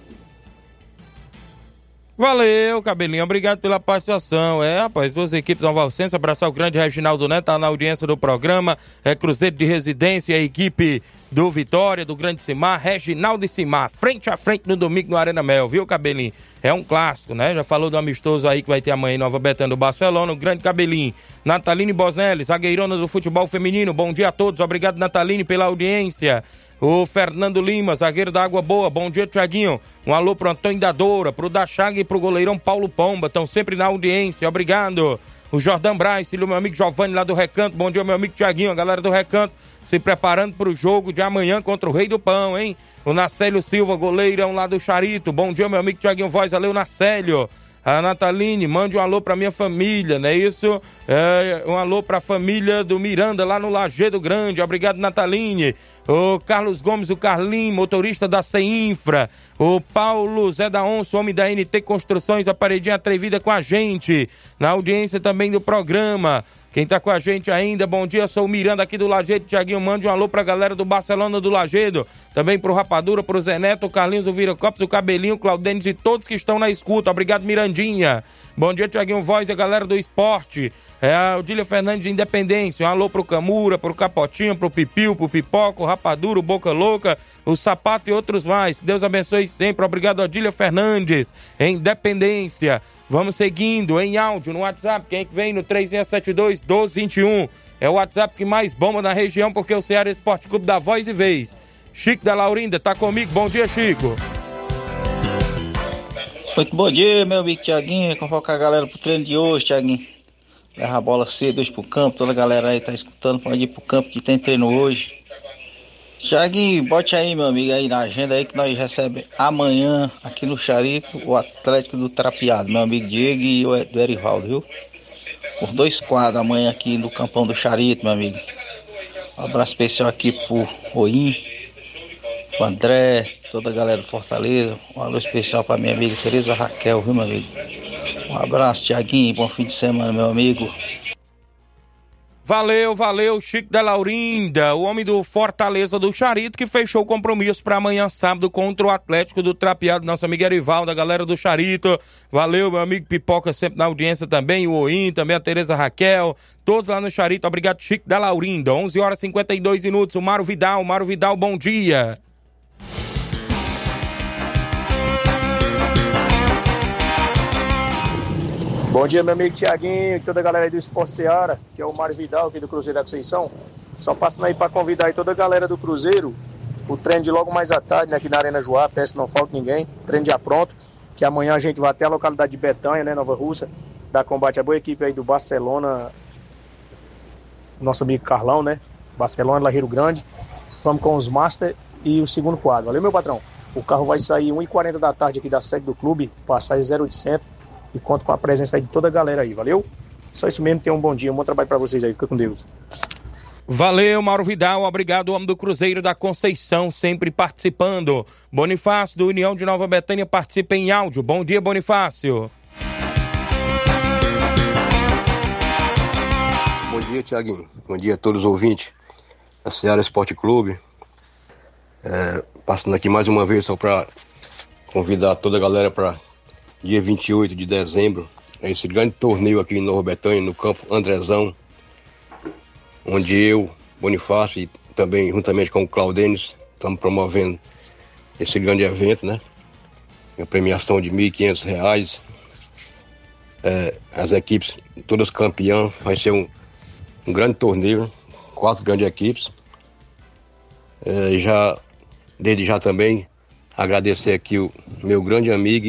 Valeu, Cabelinho, obrigado pela participação. Rapaz, duas equipes novalcenses, abraçar o grande Reginaldo Neto, tá na audiência do programa, Cruzeiro de Residência, a equipe do Vitória, do grande Cimar, Reginaldo e Cimar, frente a frente no domingo no Arena Mel, viu, Cabelinho? É um clássico, né? Já falou do amistoso aí que vai ter amanhã em Nova Betânia do Barcelona, o grande Cabelinho. Nataline Bosnelli, zagueirona do futebol feminino, bom dia a todos, obrigado, Nataline, pela audiência. O Fernando Lima, zagueiro da Água Boa, bom dia, Thiaguinho. Um alô pro Antônio da Doura, pro da Chaga e pro goleirão Paulo Pomba, estão sempre na audiência, obrigado. O Jordan Braz, filho do meu amigo Giovanni lá do Recanto, bom dia, meu amigo Thiaguinho, a galera do Recanto se preparando pro jogo de amanhã contra o Rei do Pão, hein? O Nacélio Silva, goleirão lá do Charito, bom dia, meu amigo Thiaguinho Voz, valeu, Nacélio. A Nataline, mande um alô pra minha família, não é isso? Um alô pra família do Miranda lá no Lajeado Grande, obrigado, Nataline. O Carlos Gomes, o Carlinho, motorista da CEINFRA. O Paulo Zé da Onça, homem da NT Construções, a paredinha atrevida com a gente. Na audiência também do programa. Quem tá com a gente ainda, bom dia, sou o Miranda aqui do Lajeado. Thiaguinho, mande um alô pra galera do Barcelona do Lajeado. Também pro Rapadura, pro Zé Neto, o Carlinhos, o Viracopos, o Cabelinho, o Claudênis e todos que estão na escuta. Obrigado, Mirandinha. Bom dia, Thiaguinho Voz e a galera do esporte. A Odília Fernandes de Independência. Um alô pro Camura, pro Capotinho, pro Pipiu, pro Pipoca, o Rapadura, o Boca Louca, o Sapato e outros mais. Deus abençoe sempre. Obrigado, Odília Fernandes, em Independência. Vamos seguindo em áudio no WhatsApp. Quem é que vem no 3672-1221? É o WhatsApp que mais bomba na região, porque o Ceará Esporte Clube dá voz e vez. Chico da Laurinda tá comigo. Bom dia, Chico. Muito bom dia, meu amigo Thiaguinho. Convocar a galera pro treino de hoje, Thiaguinho. Levar a bola cedo hoje pro campo. Toda a galera aí tá escutando, pode ir pro campo que tem treino hoje. Thiaguinho, bote aí, meu amigo, aí na agenda aí que nós recebemos amanhã aqui no Charito o Atlético do Trapeado, meu amigo Diego e o do Erivaldo, viu? Por 2 quadros amanhã aqui no Campão do Charito, meu amigo. Um abraço especial aqui pro Roim, pro André, toda a galera do Fortaleza. Um alô especial pra minha amiga Tereza Raquel, viu, meu amigo? Um abraço, Tiaguinho, bom fim de semana, meu amigo. Valeu, Chico da Laurinda, o homem do Fortaleza do Charito, que fechou o compromisso para amanhã sábado contra o Atlético do Trapiado, nosso amigo Erivaldo, a galera do Charito. Valeu, meu amigo Pipoca, sempre na audiência também, o Oim, também a Tereza Raquel, todos lá no Charito. Obrigado, Chico da Laurinda. 11h52, o Mário Vidal, bom dia. Bom dia, meu amigo Tiaguinho e toda a galera aí do Esporte Seara, que é o Mário Vidal aqui do Cruzeiro da Conceição. Só passando aí para convidar aí toda a galera do Cruzeiro, o treino de logo mais à tarde, né, aqui na Arena Joá, peço que não falte ninguém, treino já pronto, que amanhã a gente vai até a localidade de Betanha, né, Nova Russa, dar combate à boa equipe aí do Barcelona, nosso amigo Carlão, né, Barcelona, lá Rio Grande. Vamos com os Master e o segundo quadro. Valeu, meu patrão. O carro vai sair 1h40 da tarde aqui da sede do clube, passar 0800. E conto com a presença aí de toda a galera aí, valeu? Só isso mesmo, tenham um bom dia, um bom trabalho pra vocês aí, fica com Deus. Valeu, Mauro Vidal, obrigado, homem do Cruzeiro da Conceição, sempre participando. Bonifácio, do União de Nova Betânia, participa em áudio. Bom dia, Bonifácio. Bom dia, Tiaguinho. Bom dia a todos os ouvintes da Seara Esporte Clube. Passando aqui mais uma vez só para convidar toda a galera para dia 28 de dezembro, esse grande torneio aqui em Nova Betânia, no campo Andrezão, onde eu, Bonifácio e também juntamente com o Claudênis estamos promovendo esse grande evento, né? A premiação de R$ 1.500. As equipes todas campeãs, vai ser um grande torneio, 4 grandes equipes. Desde já também agradecer aqui o meu grande amigo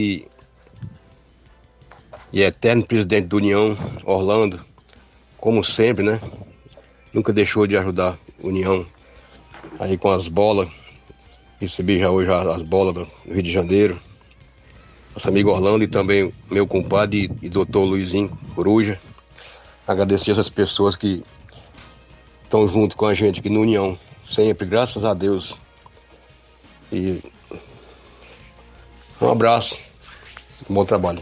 e eterno presidente da União, Orlando, como sempre, né? Nunca deixou de ajudar a União aí com as bolas. Recebi já hoje as bolas do Rio de Janeiro. Nosso amigo Orlando e também meu compadre e doutor Luizinho Coruja. Agradecer essas pessoas que estão junto com a gente aqui na União, sempre, graças a Deus. E um abraço, bom trabalho.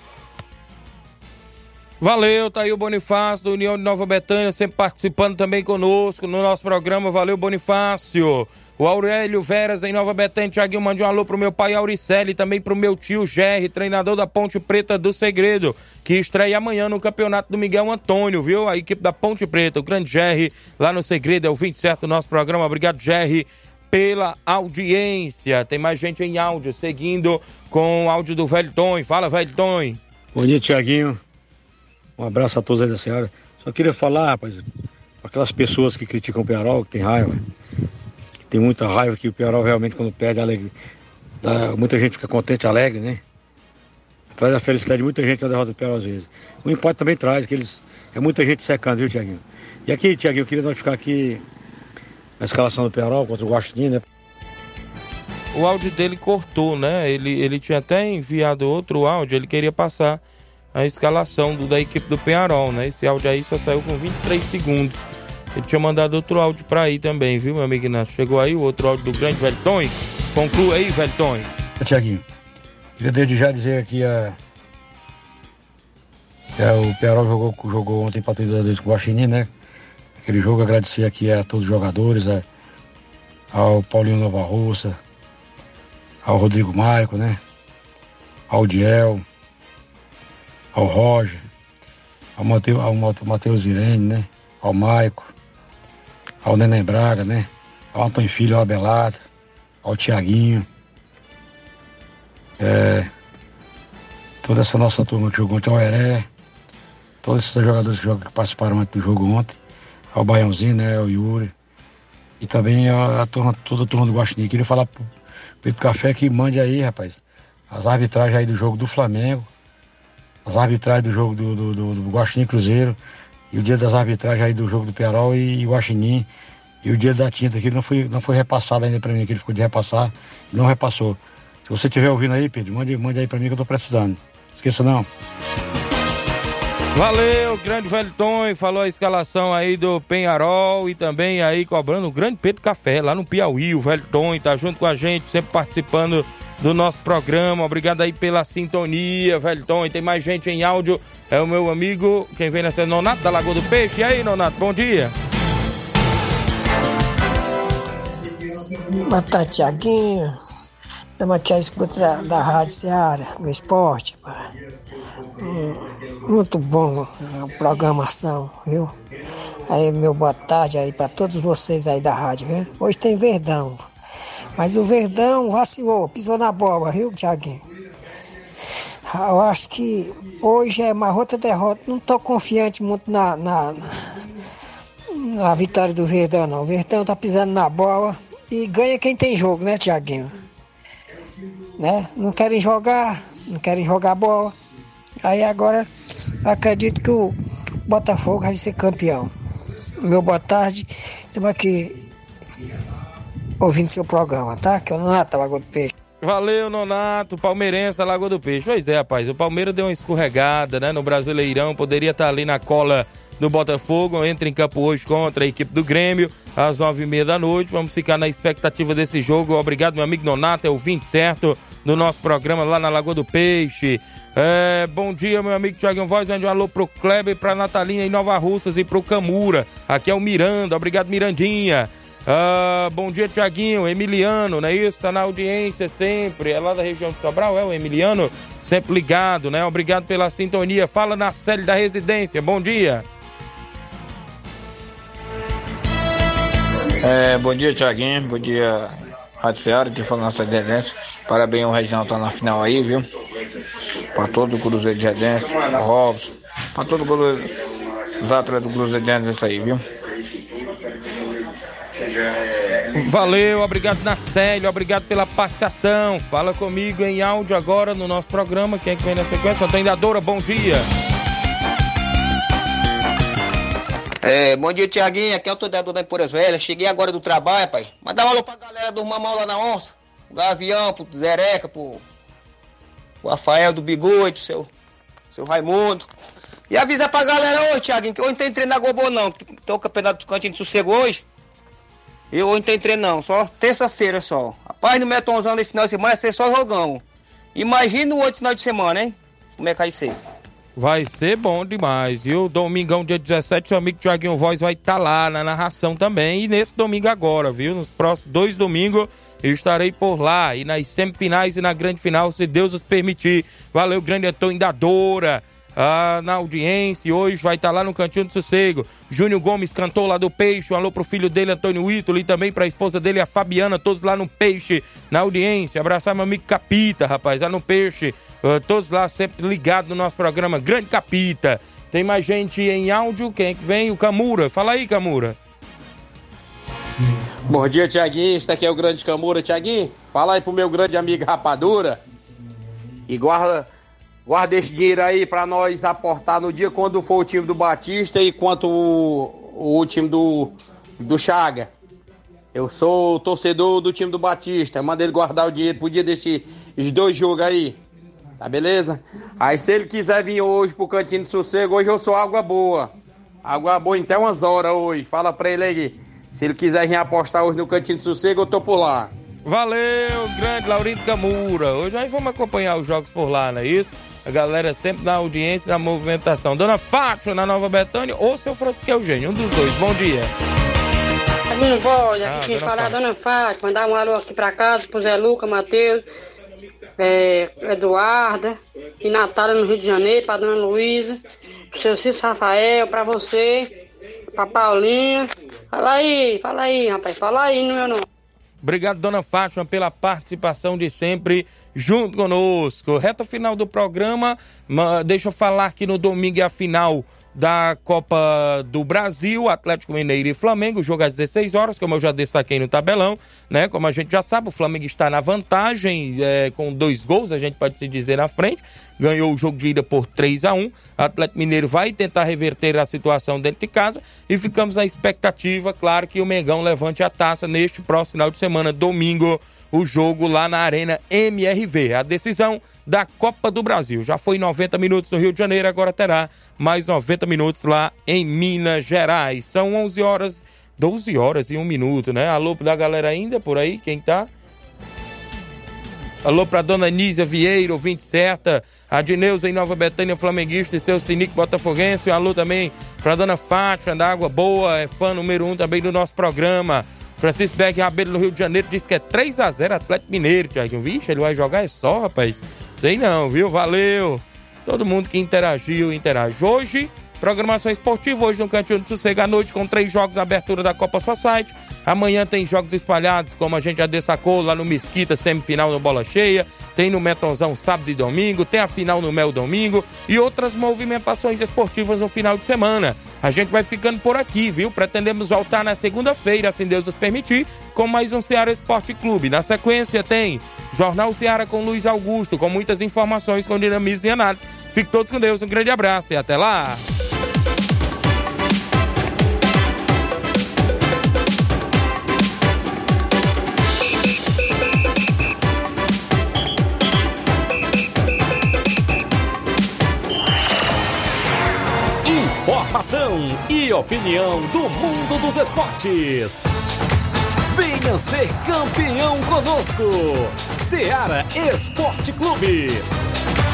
Valeu, tá aí o Bonifácio do União de Nova Betânia, sempre participando também conosco no nosso programa. Valeu, Bonifácio. O Aurélio Veras em Nova Betânia. Tiaguinho, mande um alô pro meu pai Auricelli e também pro meu tio Gerry, treinador da Ponte Preta do Segredo, que estreia amanhã no campeonato do Miguel Antônio, viu? A equipe da Ponte Preta, o grande Gerry lá no Segredo, é o 27 do nosso programa. Obrigado, Gerry, pela audiência. Tem mais gente em áudio, seguindo com o áudio do Velho Tonho. Fala, Velho Tonho. Bom dia, Tiaguinho. Um abraço a todos aí da Seara. Só queria falar, rapaz, aquelas pessoas que criticam o Penharol, que tem raiva, que tem muita raiva, que o Penharol realmente quando perde alegre, muita gente fica contente, alegre, né? Traz a felicidade de muita gente na derrota do Penharol às vezes. O empate também traz, que é muita gente secando, viu, Tiaguinho? E aqui, Tiaguinho, eu queria notificar aqui a escalação do Penharol contra o Guaxinim, né? O áudio dele cortou, né? Ele tinha até enviado outro áudio, ele queria passar a escalação da equipe do Penharol, né? Esse áudio aí só saiu com 23 segundos. Ele tinha mandado outro áudio pra aí também, viu, meu amigo Inácio? Chegou aí o outro áudio do grande Velho Tonho. Conclua aí, Velho Tonho. Tiaguinho, queria desde já dizer aqui o Penharol jogou ontem para 2-2 com o Guaxinim, né? Aquele jogo, agradecer aqui a todos os jogadores, ao Paulinho Nova Russa, ao Rodrigo Maico, né? Ao Diel, ao Roger, ao Matheus Irene, né? Ao Maico, ao Neném Braga, né? Ao Antônio Filho, ao Abelardo, ao Tiaguinho. Toda essa nossa turma que jogou ontem, ao Heré, todos esses jogadores que participaram do jogo ontem, ao Baiãozinho, né? Ao Yuri, e também toda a turma do Guaxinim. Queria falar pro Pedro Café que mande aí, rapaz, as arbitragens aí do jogo do Flamengo, as arbitragens do jogo do Guaxinim Cruzeiro, e o dia das arbitragens aí do jogo do Penharol e Guaxinim, e o dia da tinta que não foi repassado ainda pra mim, que ele ficou de repassar, não repassou. Se você estiver ouvindo aí, Pedro, mande aí pra mim que eu tô precisando. Esqueça não. Valeu, grande Velho Tonho, falou a escalação aí do Penharol e também aí cobrando o grande Pedro Café lá no Piauí. O Velho Tonho tá junto com a gente, sempre participando do nosso programa. Obrigado aí pela sintonia, Velton. E tem mais gente em áudio. É o meu amigo, quem vem nessa, Nonato da Lagoa do Peixe. E aí, Nonato, bom dia. Boa tarde, Tiaguinho. Estamos aqui à escuta da Rádio Ceará, do esporte. Muito bom a programação, viu? Aí, meu boa tarde aí para todos vocês aí da rádio, viu? Hoje tem Verdão, mas o Verdão vacilou, pisou na bola, viu, Tiaguinho? Eu acho que hoje é uma outra derrota, não estou confiante muito na vitória do Verdão, não. O Verdão tá pisando na bola e ganha quem tem jogo, né, Tiaguinho? Né? Não querem jogar bola. Aí agora acredito que o Botafogo vai ser campeão. Meu boa tarde, estamos aqui ouvindo seu programa, tá? Que é o Nonato da Lagoa do Peixe. Valeu, Nonato, palmeirense da Lagoa do Peixe. Pois é, rapaz, o Palmeiras deu uma escorregada, né, no Brasileirão, poderia estar ali na cola do Botafogo, entra em campo hoje contra a equipe do Grêmio, às 9h30 da noite, vamos ficar na expectativa desse jogo. Obrigado, meu amigo Nonato, é o 20 certo do nosso programa lá na Lagoa do Peixe. Bom dia, meu amigo Thiaguinho Voz, mande um alô pro Kleber, pra Natalinha em Nova Russas e pro Camura, aqui é o Miranda, obrigado, Mirandinha. Bom dia, Thiaguinho, Emiliano, não é isso? Tá na audiência sempre, é lá da região de Sobral, é o Emiliano, sempre ligado, né? Obrigado pela sintonia. Fala na Célia da Residência, bom dia. Bom dia, Thiaguinho, bom dia, Rádio Ceará, que fala nossa Redência. Parabéns ao Reginaldo, tá na final aí, viu? Pra todo o Cruzeiro de Redência, o Robson, pra todo os atletas do Cruzeiro de Redência, isso aí, viu? Valeu, obrigado Nacélio, obrigado pela participação. Fala comigo em áudio agora no nosso programa. Quem é que vem na sequência? Atendedora, bom dia. Bom dia, Tiaguinho. Aqui é o atendedor da Empuras Velhas. Cheguei agora do trabalho, pai. Mandar um alô pra galera do Mamão lá na Onça. O Gavião, pro Zereca, pro Rafael do Bigoito, seu Raimundo. E avisa pra galera hoje, Tiaguinho, que hoje não tem treino na Globo não. Tem o Campeonato dos Cantinhos de Sossego hoje. Eu hoje não tem treino não, só terça-feira só. Rapaz, no Metonzão nesse final de semana vai ser só jogão. Imagina o outro final de semana, hein? Como é que vai ser? Vai ser bom demais. E o domingão, dia 17, seu amigo Thiaguinho Voz vai estar lá na narração também. E nesse domingo agora, viu? Nos próximos 2 domingos eu estarei por lá. E nas semifinais e na grande final, se Deus nos permitir. Valeu, grande Antônio da Doura. Na audiência, hoje vai estar lá no Cantinho do Sossego. Júnior Gomes, cantor lá do Peixe, um alô pro filho dele, Antônio Ítalo, e também pra esposa dele, a Fabiana, todos lá no Peixe, na audiência. Abraçar meu amigo Capita, rapaz, lá no Peixe, todos lá sempre ligados no nosso programa, Grande Capita. Tem mais gente em áudio, quem é que vem? O Camura, fala aí, Camura. Bom dia, Tiaguinho, este aqui é o Grande Camura. Tiaguinho, fala aí pro meu grande amigo Rapadura e guarda esse dinheiro aí pra nós aportar no dia quando for o time do Batista e quanto o time do Chaga. Eu sou torcedor do time do Batista. Manda ele guardar o dinheiro pro dia desses 2 jogos aí. Tá beleza? Aí se ele quiser vir hoje pro Cantinho de Sossego, hoje eu sou Água Boa. Água Boa em até umas horas hoje. Fala pra ele aí. Se ele quiser vir apostar hoje no Cantinho de Sossego, eu tô por lá. Valeu, grande Laurindo Camura. Hoje nós vamos acompanhar os jogos por lá, não é isso? A galera sempre na audiência, na movimentação. Dona Fátima, na Nova Betânia, ou seu Francisco Eugênio, um dos dois. Bom dia. Não pode, aqui quem fala é a Dona Fátima. Mandar um alô aqui pra casa, pro Zé Luca, Matheus, Eduarda e Natália no Rio de Janeiro, pra Dona Luísa, pro seu Cícero Rafael, pra você, pra Paulinha. Fala aí, rapaz, fala aí no meu nome. Obrigado, Dona Fátima, pela participação de sempre junto conosco. Reta final do programa, deixa eu falar que no domingo é a final da Copa do Brasil, Atlético Mineiro e Flamengo, jogo às 16 horas, como eu já destaquei no tabelão, né? Como a gente já sabe, o Flamengo está na vantagem, com 2 gols, a gente pode se dizer, na frente, ganhou o jogo de ida por 3-1, o Atlético Mineiro vai tentar reverter a situação dentro de casa e ficamos na expectativa, claro, que o Mengão levante a taça neste próximo final de semana, domingo, o jogo lá na Arena MRV, a decisão da Copa do Brasil. Já foi 90 minutos no Rio de Janeiro, agora terá mais 90 minutos lá em Minas Gerais. São 12 horas e 1 minuto, né? Alô da galera ainda por aí, quem tá? Alô pra dona Nízia Vieira, ouvinte certa. A Dineuza em Nova Betânia, flamenguista, e seu Sinico botafoguense. Um alô também pra dona Fátima da Água Boa, é fã número 1 também do nosso programa. Francisco Berg Rabelo no Rio de Janeiro diz que é 3-0 Atlético Mineiro, Tiaguinho. Vixe, ele vai jogar é só, rapaz. Sei não, viu? Valeu. Todo mundo que interagiu, interage. Hoje, programação esportiva, hoje no Cantinho do Sossego à noite, com 3 jogos na abertura da Copa Society. Amanhã tem jogos espalhados, como a gente já destacou, lá no Mesquita, semifinal no Bola Cheia. Tem no Metonzão sábado e domingo, tem a final no Mel domingo e outras movimentações esportivas no final de semana. A gente vai ficando por aqui, viu? Pretendemos voltar na segunda-feira, se Deus nos permitir, com mais um Ceará Esporte Clube. Na sequência tem Jornal Ceará com Luiz Augusto, com muitas informações, com dinamismo e análise. Fiquem todos com Deus, um grande abraço e até lá! Informação e opinião do mundo dos esportes. Venha ser campeão conosco. Ceará Esporte Clube.